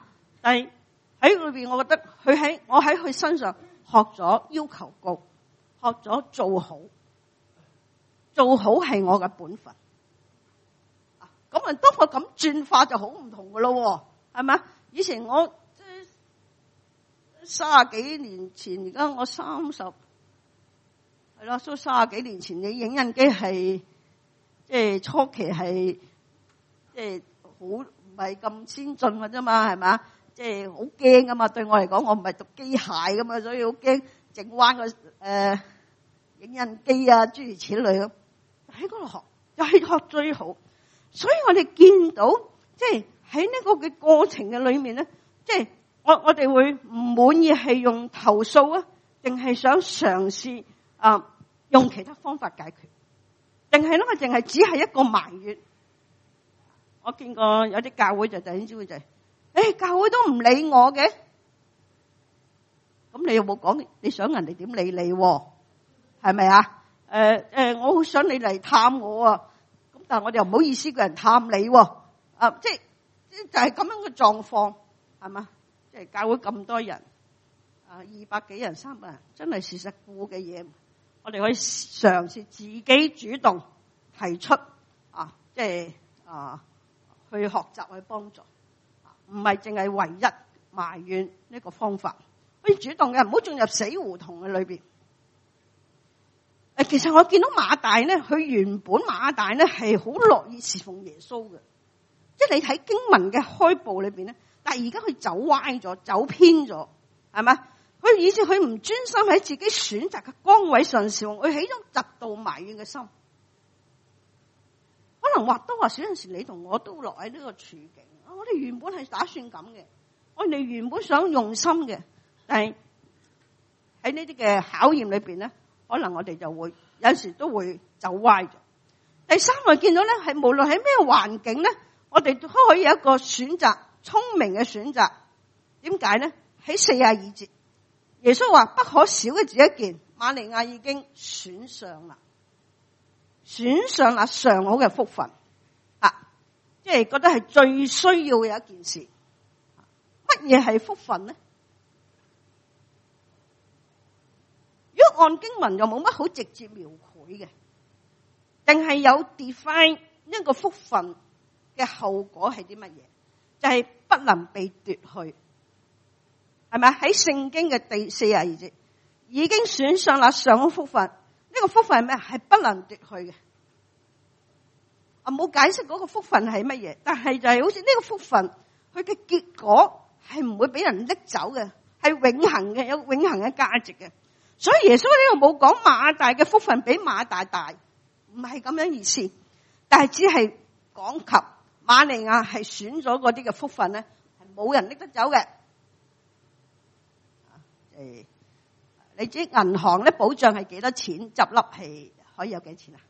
但係喺裏邊，我覺得佢喺我喺佢身上學咗要求高，學咗做好，做好係我嘅本分。咁啊，當我咁轉化就好唔同噶咯，係咪？以前我即係三十幾年前，而家我三十係啦，都三十幾年前，你影印機係即係初期係即係好唔係咁先進嘅啫嘛，係咪？即係好驚噶嘛，對我嚟講，我唔係讀機械噶嘛，所以好驚整彎個誒影印機啊，諸如此類咁。喺嗰度學，就係學最好。所以我哋見到，即係喺呢個嘅過程嘅裏面咧，即係我我哋會唔滿意係用投訴啊，定係想嘗試啊用其他方法解決，定係咧我淨係只係一個埋怨。我見過有啲教會就弟兄姊妹就係，誒教會都唔理我嘅，咁你有冇講你想人哋點理你？係咪啊？誒誒，我好想你嚟探我啊！但係我哋又唔好意思叫人探你喎，啊，即係即係就係咁樣嘅狀況，係嘛？即係教會咁多人，啊，二百幾人、三百人，真係事實顧嘅嘢，我哋可以嘗試自己主動提出，啊，即係啊，去學習去幫助，唔係淨係唯一埋怨呢個方法，可以主動嘅，唔好進入死胡同嘅裏邊。誒，其實我見到馬大咧，佢原本馬大咧係好樂意侍奉耶穌嘅，即係你睇經文嘅開步裏邊咧，但係而家佢走歪咗，走偏咗，係咪？佢以前佢唔專心喺自己選擇嘅崗位上侍奉，佢起咗嫉妒埋怨嘅心。可能或多或少有陣時，你同我都落喺呢個處境。我哋原本係打算咁嘅，我哋原本想用心嘅，但係喺呢啲嘅考驗裏邊咧。可能我哋就會有陣時都會走歪咗。第三，我見到咧係無論喺咩環境咧，我哋都可以有一個選擇，聰明嘅選擇。點解咧？喺四十二節，耶穌話不可少嘅只一件，瑪利亞已經選上啦，選上啦上好嘅福分啊！即係覺得係最需要嘅一件事。乜嘢係福分咧？如果按經文又冇乜好直接描繪嘅，定係有 define 一個福分嘅後果係啲乜嘢？就係、是、不能被奪去，係咪？喺聖經嘅第四十二節已經選上啦上好福分，呢、這個福分係咩？係不能奪去嘅。啊，冇解釋嗰個福分係乜嘢，但係就係好似呢個福分，佢嘅結果係唔會俾人拎走嘅，係永恆嘅，有永恆嘅價值嘅。所以耶穌呢度冇講馬大嘅福分比馬大大，唔係咁樣意思，但係只係講及瑪利亞係選咗嗰啲嘅福分咧，係冇人拎得走嘅。誒，你知銀行咧保障係幾多錢？執笠係可以有幾錢啊？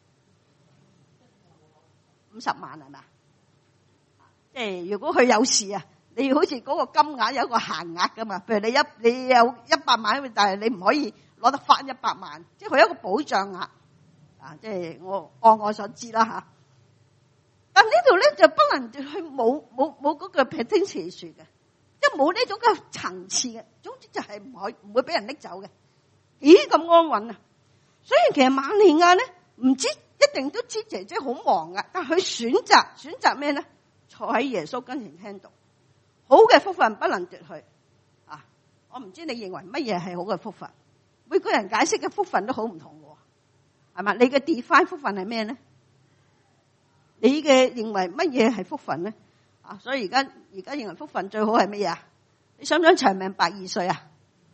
五十萬係嘛？即係如果佢有事啊，你好似嗰個金額有一個限額噶嘛？譬如你一你有一百萬，但係你唔可以攞得翻一百萬，即係佢有一個保障額啊！即係我按我所知啦吓。但呢度咧就不能去冇冇冇嗰個 potential 嘅，即係冇呢種嘅層次嘅。總之就係唔可以唔會俾人拎走嘅。咦咁安穩啊！所以其實瑪利亞咧唔知一定都知姐姐好忙噶，但係佢選擇選擇咩咧？坐喺耶穌跟前聽到，好嘅福分不能奪去啊！我唔知你認為乜嘢係好嘅福分？每個人解釋嘅福分都好唔同嘅，係嘛？你嘅 define 福分係咩咧？你嘅認為乜嘢係福分咧？啊，所以而家而家認為福分最好係乜嘢啊？你想唔想長命百二歲啊？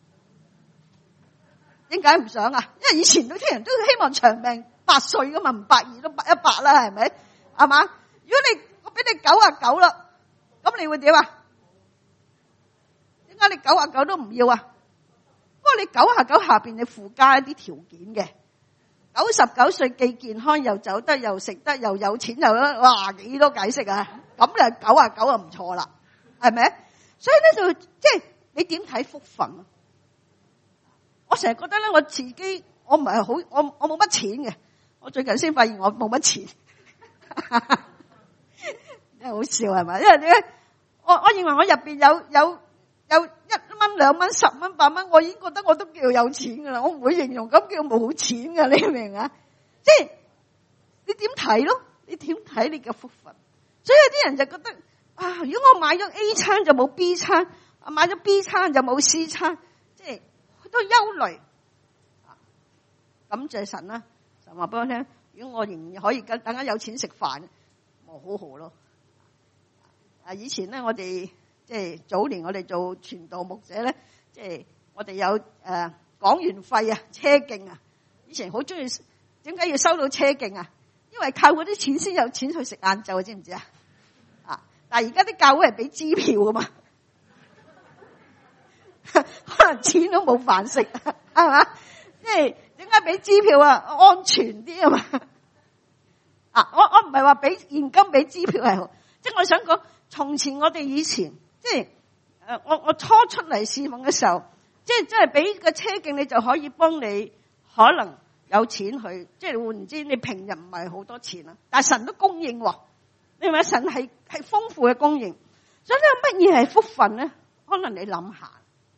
點解唔想啊？因為以前都啲人都希望長命百歲噶嘛，唔百二都百一百啦，係咪？係嘛？如果你我俾你九啊九啦，咁你會點啊？點解你九啊九都唔要啊？不過你九啊九下邊你附加一啲條件嘅，九十九歲既健康又走得又食得又有錢又得，哇幾多解釋啊！咁你九啊九就唔錯啦，係咪？所以咧就即係你點睇福分啊？我成日覺得咧，我自己我唔係好，我我冇乜錢嘅。我最近先發現我冇乜錢，真係好笑係咪？因為點解？我我認為我入邊有有有一蚊、兩蚊、十蚊、八蚊，我已經覺得我都叫有錢噶啦，我唔會形容咁叫冇錢噶，你明啊？即係你點睇咯？你點睇你嘅福分？所以有啲人就覺得啊，如果我買咗 A 餐就冇 B 餐，買咗 B 餐就冇 C 餐，即係好多憂慮。感謝神啦，神話俾我聽，如果我仍然可以等間有錢食飯，我好好咯。啊，以前咧我哋即係早年我哋做傳道牧者咧，即係我哋有誒講員費啊、車徑啊。以前好中意，點解要收到車徑啊？因為靠嗰啲錢先有錢去食晏晝，知唔知啊？啊！但係而家啲教會係俾支票噶嘛，可能錢都冇飯食，係嘛？即係點解俾支票啊？安全啲啊嘛！啊！我我唔係話俾現金俾支票係好，即係我想講，從前我哋以前即係誒，我我初出嚟侍奉嘅時候，即係即係俾個車徑你就可以幫你可能。有錢去，即係換之，你平日唔係好多錢啦，但係神都供應喎。你話神係係豐富嘅供應，所以呢乜嘢係福分咧？可能你諗下，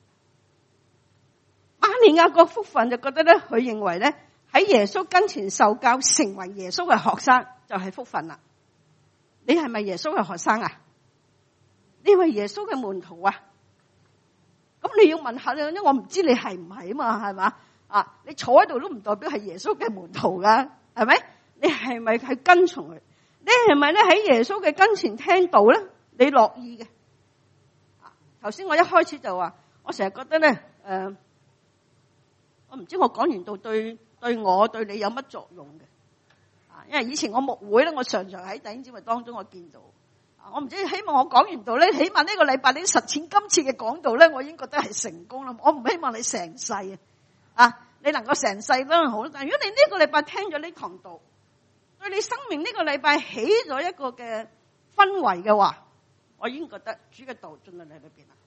瑪利亞個福分就覺得咧，佢認為咧喺耶穌跟前受教，成為耶穌嘅學生就係福分啦。你係咪耶穌嘅學生啊？你係耶穌嘅門徒啊？咁你要問下你，因為我唔知你係唔係啊嘛，係嘛？啊！你坐喺度都唔代表係耶穌嘅門徒噶，係咪？你係咪係跟從佢？你係咪咧喺耶穌嘅跟前聽道咧？你樂意嘅？啊！頭先我一開始就話，我成日覺得咧，誒、呃，我唔知我講完道對對我對你有乜作用嘅？啊！因為以前我牧會咧，我常常喺弟兄姊妹當中我見到，啊！我唔知希望我講完道咧，起碼呢個禮拜你實踐今次嘅講道咧，我已經覺得係成功啦。我唔希望你成世啊！啊！你能夠成世都好，但係如果你呢個禮拜聽咗呢堂道，對你生命呢個禮拜起咗一個嘅氛圍嘅話，我已經覺得主嘅道進到你裏邊啦。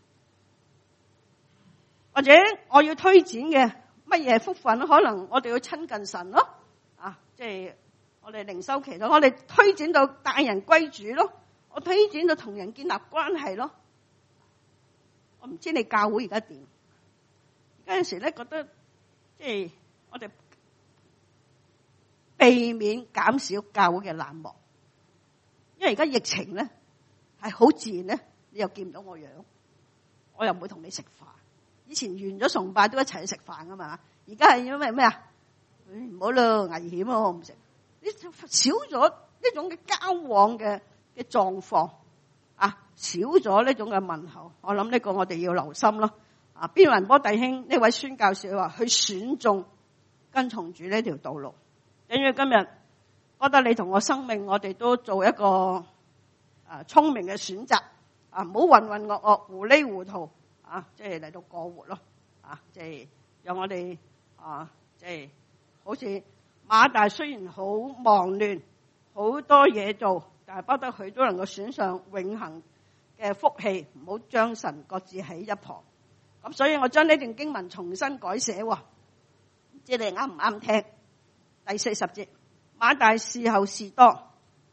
或者我要推薦嘅乜嘢係福分，可能我哋要親近神咯，啊，即係我哋靈修期咯，我哋推薦到帶人歸主咯，我推薦到同人建立關係咯。我唔知你教會而家點？有陣時咧覺得。即係我哋避免減少教會嘅冷漠，因為而家疫情咧係好自然咧，你又見唔到我樣，我又唔會同你食飯。以前完咗崇拜都一齊去食飯噶嘛，而家係因為咩啊？唔好啦，危險啊，我唔食。你少咗呢種嘅交往嘅嘅狀況啊，少咗呢種嘅問候。我諗呢個我哋要留心咯。啊，邊雲波弟兄呢位宣教士話去選中跟從住呢條道路，因為今日覺得你同我生命，我哋都做一個啊聰明嘅選擇啊，唔好渾渾噩噩、糊裡糊塗啊，即係嚟到過活咯啊，即係讓我哋啊，即係好似馬大雖然好忙亂，好多嘢做，但係不得佢都能夠選上永恆嘅福氣，唔好將神擱置喺一旁。咁所以我將呢段經文重新改寫，唔知你啱唔啱聽？第四十節，馬大伺候士多，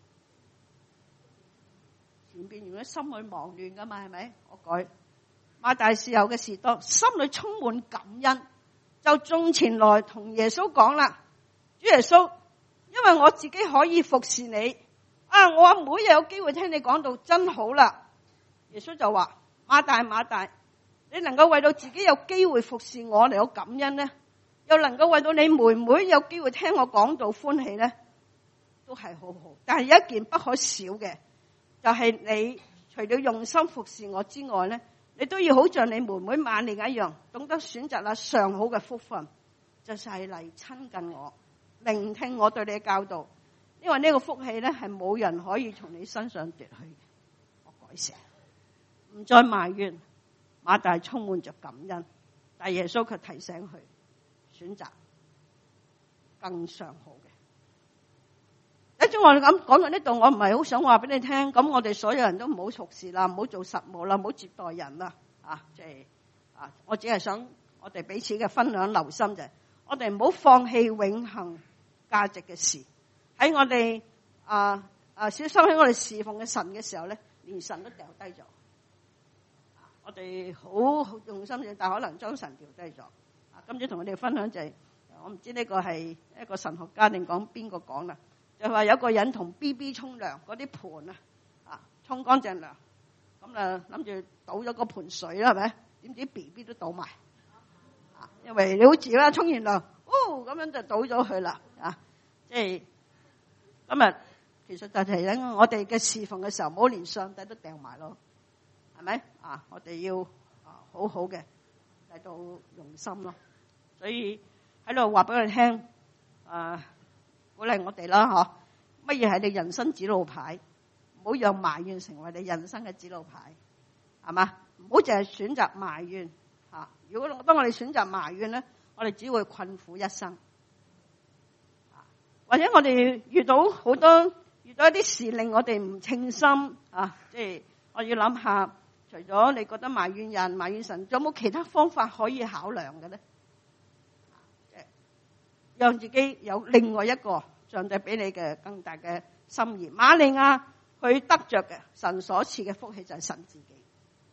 前邊如果心裏忙亂噶嘛，係咪？我改馬大伺候嘅士多，心裏充滿感恩，就眾前來同耶穌講啦，主耶穌，因為我自己可以服侍你，啊，我阿妹又有機會聽你講道，真好啦。耶穌就話：馬大馬大，你能夠為到自己有機會服侍我嚟，有感恩呢，又能夠為到你妹妹有機會聽我講道歡喜呢，都係好好。但係有一件不可少嘅，就係你除了用心服侍我之外呢，你都要好像你妹妹瑪利亞一樣，懂得選擇啦上好嘅福分，就係嚟親近我，聆聽我對你嘅教導。因為呢個福氣呢，係冇人可以從你身上奪去嘅。我改寫，唔再埋怨。馬大充滿着感恩，但耶穌卻提醒佢選擇更上好嘅。一種我哋咁講到呢度，我唔係好想話俾你聽，咁我哋所有人都唔好服侍啦，唔好做實務啦，唔好接待人啦，啊，即係啊，我只係想我哋彼此嘅分享留心就係，我哋唔好放棄永恆價值嘅事。喺我哋啊啊小心喺我哋侍奉嘅神嘅時候咧，連神都掉低咗。 我哋好好用心嘅，但可能將神調低咗。啊，今朝同我哋分享就係，我唔知呢個係一個神學家定講邊個講啦，就係話有個人同 B B 沖涼，嗰啲盤啊，啊沖乾淨涼，咁啊諗住倒咗個盤水啦，係咪？點知 B B 都倒埋，啊，因為你好似啦，沖完涼，哦咁樣就倒咗去啦，啊，即係今日其實就係喺我哋嘅侍奉嘅時候，唔好連上帝都掟埋咯。係咪啊？我哋要啊好好嘅嚟到用心咯，所以喺度話俾佢哋聽，啊鼓勵我哋啦，嗬！乜嘢係你人生指路牌？唔好讓埋怨成為你人生嘅指路牌，係嘛？唔好淨係選擇埋怨嚇。如果當我哋選擇埋怨咧，我哋只會困苦一生。或者我哋遇到好多遇到一啲事令我哋唔稱心啊，即係我要諗下。除咗你覺得埋怨人、埋怨神，仲有冇其他方法可以考量嘅咧？讓自己有另外一個上帝俾你嘅更大嘅心意。瑪利亞佢得着嘅神所賜嘅福氣就係神自己。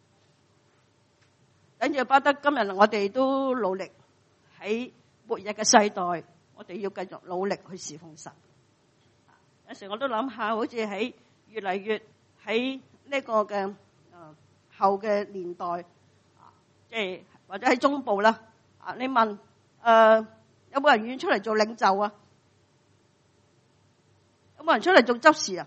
等住巴得今日我哋都努力喺末日嘅世代，我哋要繼續努力去侍奉神。有時我都諗下，好似喺越嚟越喺呢個嘅後嘅年代，啊，即係或者喺中部啦，啊，你問誒、呃、有冇人願意出嚟做領袖啊？有冇人出嚟做執事啊？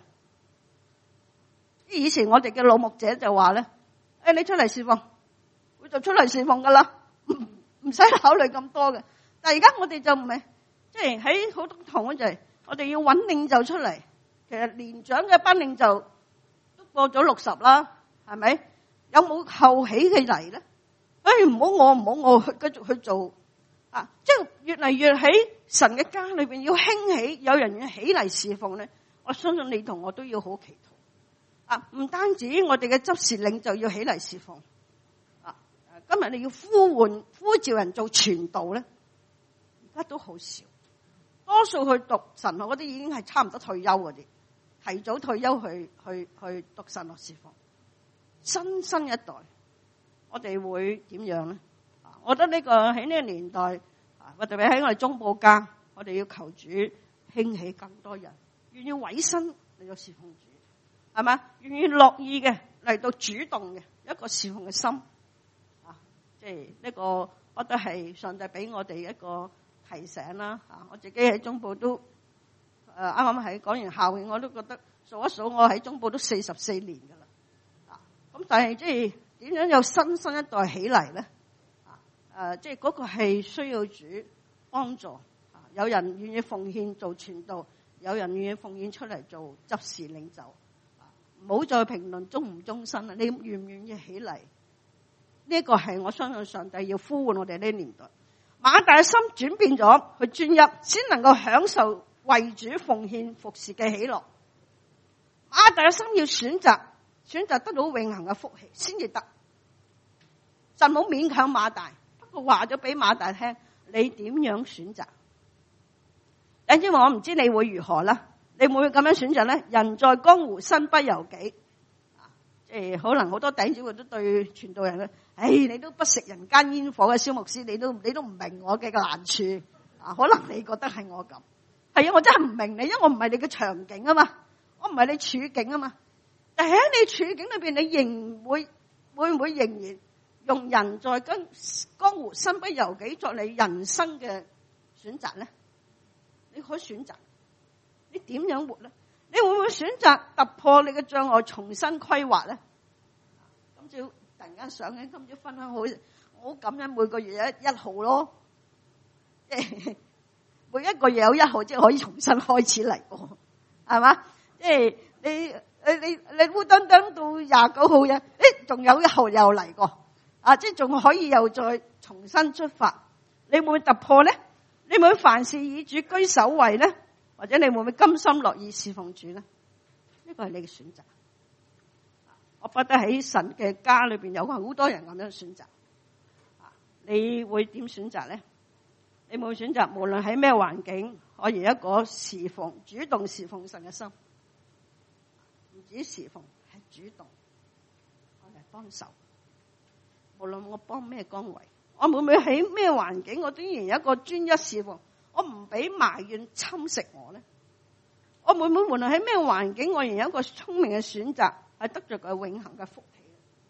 以前我哋嘅老牧者就話咧，誒、哎、你出嚟侍奉，佢就出嚟侍奉噶啦，唔唔使考慮咁多嘅。但係而家我哋就唔係，即係喺好多堂嗰陣，我哋要揾領袖出嚟。其實年長嘅班領袖都過咗六十啦，係咪？有冇後起嘅嚟咧？誒，唔好我唔好我去繼續去做啊！即係越嚟越喺神嘅家裏邊要興起，有人要起嚟侍奉咧。我相信你同我都要好祈禱啊！唔單止我哋嘅執事領袖要起嚟侍奉啊！今日你要呼喚呼召人做傳道咧，而家都好少，多數去讀神學嗰啲已經係差唔多退休嗰啲，提早退休去去去讀神學侍奉。新生一代，我哋會點樣咧？我覺得呢個喺呢個年代，或者喺我哋中部家，我哋要求主興起更多人，願意委身嚟到侍奉主，係嘛？願意樂意嘅嚟到主動嘅一個侍奉嘅心，啊，即係呢個，我覺得係上帝俾我哋一個提醒啦。啊，我自己喺中部都，誒啱啱喺講完校慶，我都覺得數一數，我喺中部都四十四年噶啦。咁但係即係點樣有新生一代起嚟咧？啊，誒，即係嗰個係需要主幫助。啊，有人願意奉獻做傳道，有人願意奉獻出嚟做執事領袖。啊，唔好再評論忠唔忠心啦，你願唔願意起嚟？呢一個係我相信上帝要呼喚我哋呢年代。馬大嘅心轉變咗，去專一，先能夠享受為主奉獻服侍嘅喜樂。馬大嘅心要選擇。選擇得到永恆嘅福氣先至得，就唔好勉強馬大。不過話咗俾馬大聽，你點樣選擇？因為我唔知你會如何啦，你會唔會咁樣選擇咧？人在江湖身不由己，啊，即係可能好多弟兄姊妹都對傳道人咧，唉，你都不食人間煙火嘅蕭牧師，你都你都唔明我嘅難處啊！可能你覺得係我咁，係啊，我真係唔明你，因為我唔係你嘅場景啊嘛，我唔係你處境啊嘛。但係喺你處境裏邊，你仍會會唔會仍然用人在江江湖身不由己作你人生嘅選擇咧？你可以選擇，你點樣活咧？你會唔會選擇突破你嘅障礙，重新規劃咧？今朝突然間想起，今朝分享好，我咁樣每個月一一號咯，即係每一個月有一號，即係可以重新開始嚟過，係嘛？即係你。你你你烏登登到廿九號嘅，誒，仲有一號又嚟過，啊，即係仲可以又再重新出發。你會唔會突破咧？你會唔會凡事以主居首位咧？或者你會唔會甘心樂意侍奉主咧？呢個係你嘅選擇。我覺得喺神嘅家裏邊有好多人咁樣選擇。啊，你會點選擇咧？你會選擇無論喺咩環境，可以一個侍奉、主動侍奉神嘅心。唔止侍奉，係主動，我嚟幫手。 無論我幫咩崗位，我每每喺咩環境，我都依然有一個專一侍奉，我唔俾埋怨侵蝕我咧。我每每無論喺咩環境，我仍然有一個聰明嘅選擇，係得着佢永恆嘅福氣。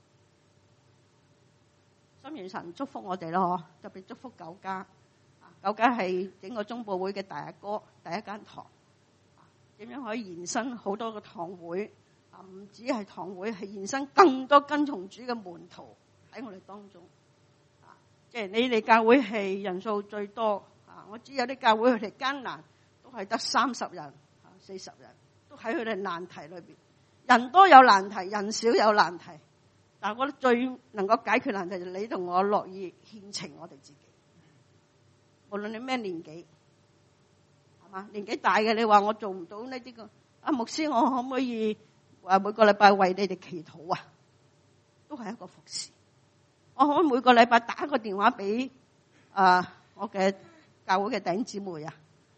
心願神祝福我哋咯，特別祝福九家。九家係整個中部會嘅大阿哥，第一間堂。點樣可以延伸好多個堂會？啊，唔止係堂會，係延伸更多跟從主嘅門徒喺我哋當中。啊，即係你哋教會係人數最多。啊，我知有啲教會佢哋艱難，都係得三十人、啊四十人，都喺佢哋難題裏邊。人多有難題，人少有難題。但係我覺得最能夠解決難題就係你同我樂意獻情我哋自己。無論你咩年紀，係嘛？年紀大嘅你話我做唔到呢啲個，啊牧師我可唔可以話每個禮拜為你哋祈禱啊？都係一個服侍。我可唔可以每個禮拜打個電話俾啊我嘅教會嘅弟兄姊妹啊？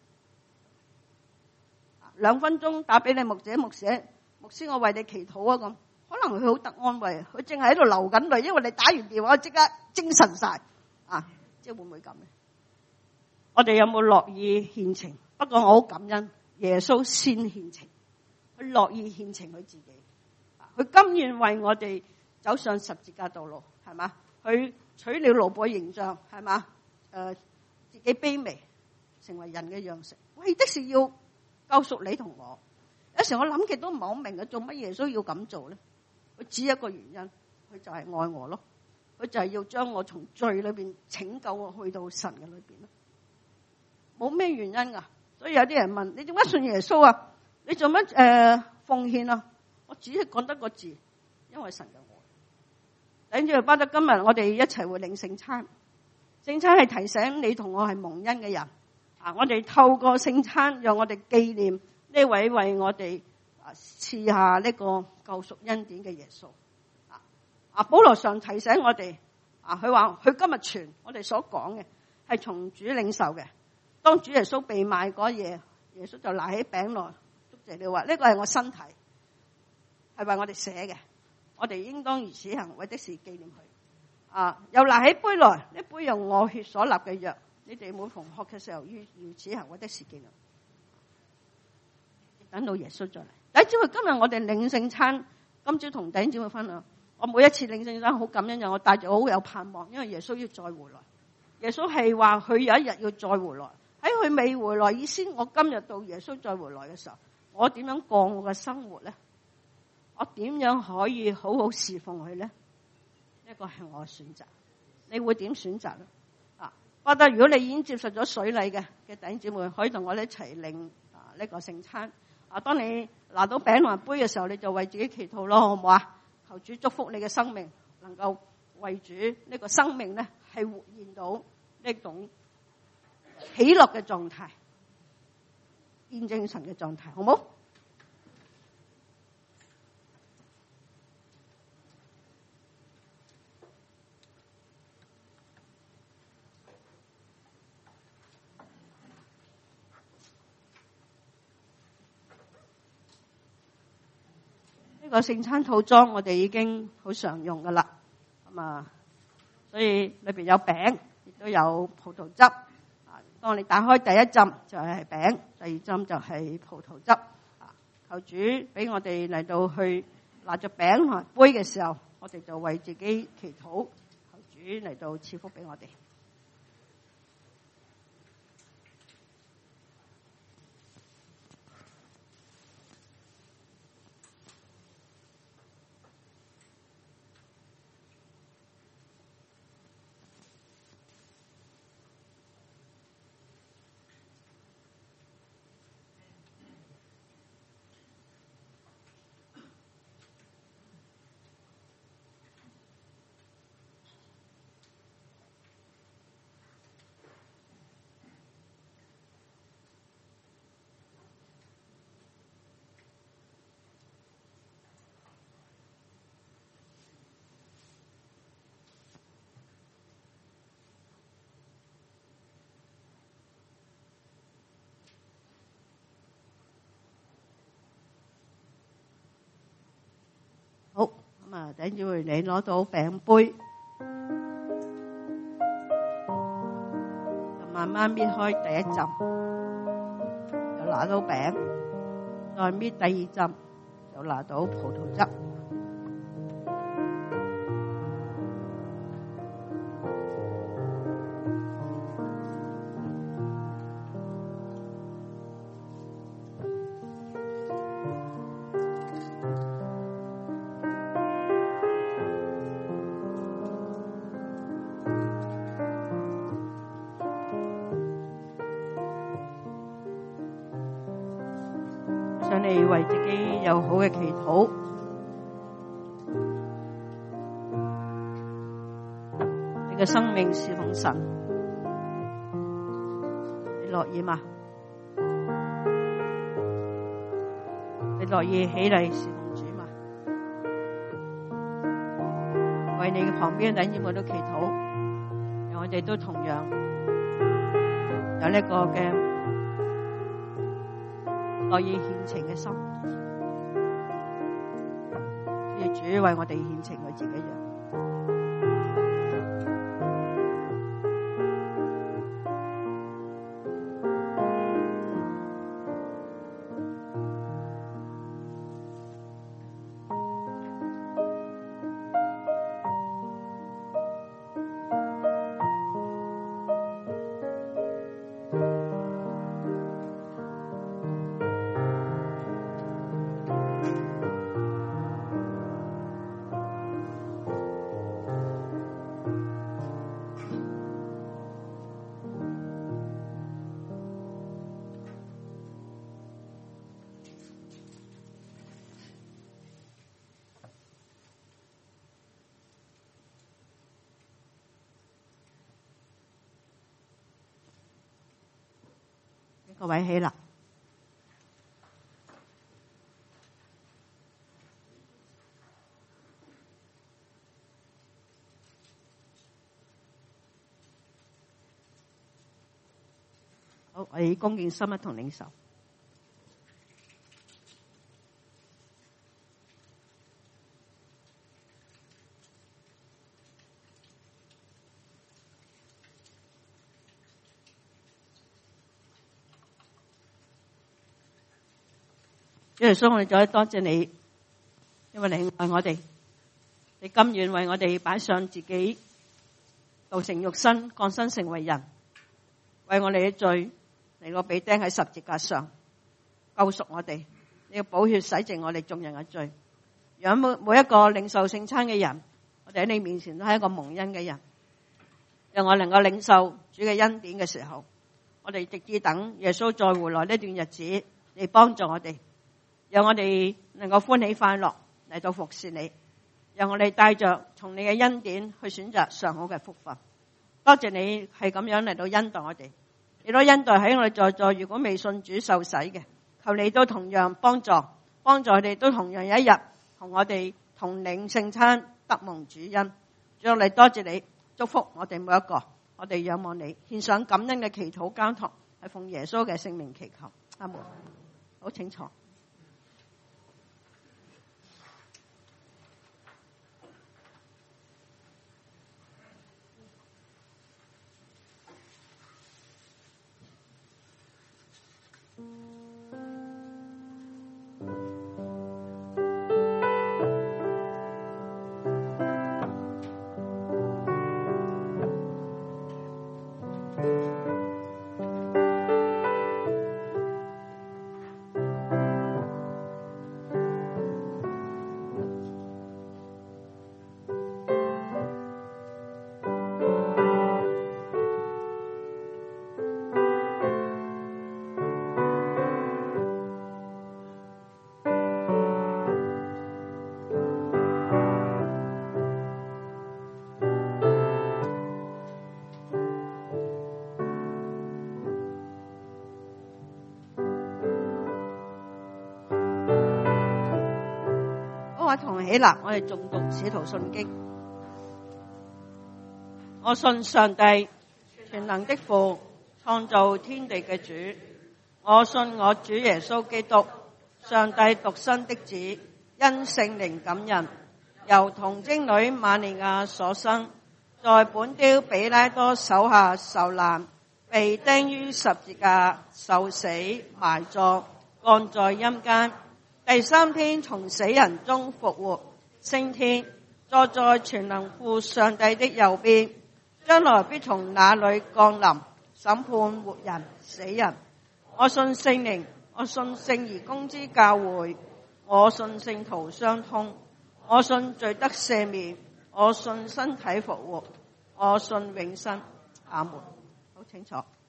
兩分鐘打俾你牧者牧者，牧師我為你祈禱啊咁。可能佢好得安慰，佢淨係喺度流緊淚，因為你打完電話即刻精神晒啊！即係會唔會咁咧？我哋有冇樂意獻情？不過我好感恩，耶穌先獻情，佢樂意獻情佢自己，佢甘願為我哋走上十字架道路，係嘛？佢取了奴僕形象，係嘛？誒、呃，自己卑微，成為人嘅樣式，為的是要救贖你同我。有時我諗極都唔係好明嘅，做乜耶穌要咁做咧？佢只一個原因，佢就係愛我咯，佢就係要將我從罪裏邊拯救我去到神嘅裏邊咯，冇咩原因噶。所以有啲人問你點解信耶穌啊？你做乜誒奉獻啊？我只係講得個字，因為神嘅愛。等住巴得今日我哋一齊會領聖餐，聖餐係提醒你同我係蒙恩嘅人啊！我哋透過聖餐，讓我哋紀念呢位為我哋啊賜下呢個救贖恩典嘅耶穌啊！啊，保羅上提醒我哋啊，佢話佢今日傳我哋所講嘅係從主領受嘅。當主耶穌被賣嗰夜，耶穌就拿起餅來，祝謝你話呢個係我身體，係為我哋寫嘅，我哋應當如此行，為的是紀念佢。啊，又拿起杯來，呢杯用我血所立嘅約，你哋每逢喝嘅時候，於如此行，為的是紀念。等到耶穌再嚟。弟兄姊妹，今日我哋領聖餐，今朝同弟兄姊妹分享。我每一次領聖餐好感恩，我帶住好有盼望，因為耶穌要再回來。耶穌係話佢有一日要再回來。喺佢未回來以前，我今日到耶穌再回來嘅時候，我點樣過我嘅生活咧？我點樣可以好好侍奉佢咧？呢個係我嘅選擇。你會點選擇咧？啊，覺得如果你已經接受咗水禮嘅嘅弟兄姊妹，可以同我哋一齊領啊呢個聖餐。啊，當你拿到餅同杯嘅時候，你就為自己祈禱咯，好唔好啊？求主祝福你嘅生命，能夠為主呢個生命咧係活現到呢種喜樂嘅狀態，見證神嘅狀態，好冇？呢個聖餐套裝我哋已經好常用噶啦，咁啊，所以裏邊有餅，亦都有葡萄汁。當你打開第一浸就係餅，第二浸就係葡萄汁。求主俾我哋嚟到去拿着餅同埋杯嘅時候，我哋就為自己祈禱，求主嚟到賜福俾我哋。好，咁啊，等住你攞到餅杯。 慢慢搣開第一浸，就拿到餅，再搣第二浸，就拿到葡萄汁。想你為自己有好嘅祈禱，你嘅生命侍奉神，你樂意嗎？你樂意起嚟侍奉主嗎？為你嘅旁邊弟兄我都祈禱，讓我哋都同樣有呢個嘅樂意獻情嘅心，要主為我哋獻情佢自己一樣。各位起立，好，我以恭敬心一同領受。主耶穌，我哋再多謝你，因為你愛我哋，你甘願為我哋擺上自己，道成肉身，降生成為人，為我哋嘅罪嚟個被釘喺十字架上，救贖我哋。你嘅寶血洗淨我哋眾人嘅罪，讓每每一個領受聖餐嘅人，我哋喺你面前都係一個蒙恩嘅人。讓我能夠領受主嘅恩典嘅時候，我哋直至等耶穌再回來呢段日子，你幫助我哋。讓我哋能夠歡喜快樂嚟到服侍你，讓我哋帶着從你嘅恩典去選擇上好嘅福分。多謝你係咁樣嚟到恩待我哋，亦都恩待喺我哋在座如果未信主受洗嘅，求你都同樣幫助，幫助我哋都同樣有一日同我哋同領聖餐得蒙主恩。主我哋多謝你，祝福我哋每一個，我哋仰望你，獻上感恩嘅祈禱交託，係奉耶穌嘅聖名祈求，阿門。好，請坐。同起立，我哋誦讀《使徒信經》。我信上帝全能的父，創造天地嘅主。我信我主耶穌基督，上帝獨生的子，因聖靈感孕，由童貞女瑪利亞所生，在本丟彼拉多手下受難， 被釘於十字架，受死，埋葬，降在陰間，第三天從死人中復活，升天，坐在全能父上帝的右邊，將來必從那裏降臨，審判活人死人。我信聖靈，我信聖而公之教會，我信聖徒相通，我信罪得赦免，我信身體復活，我信永生。阿門。好清楚。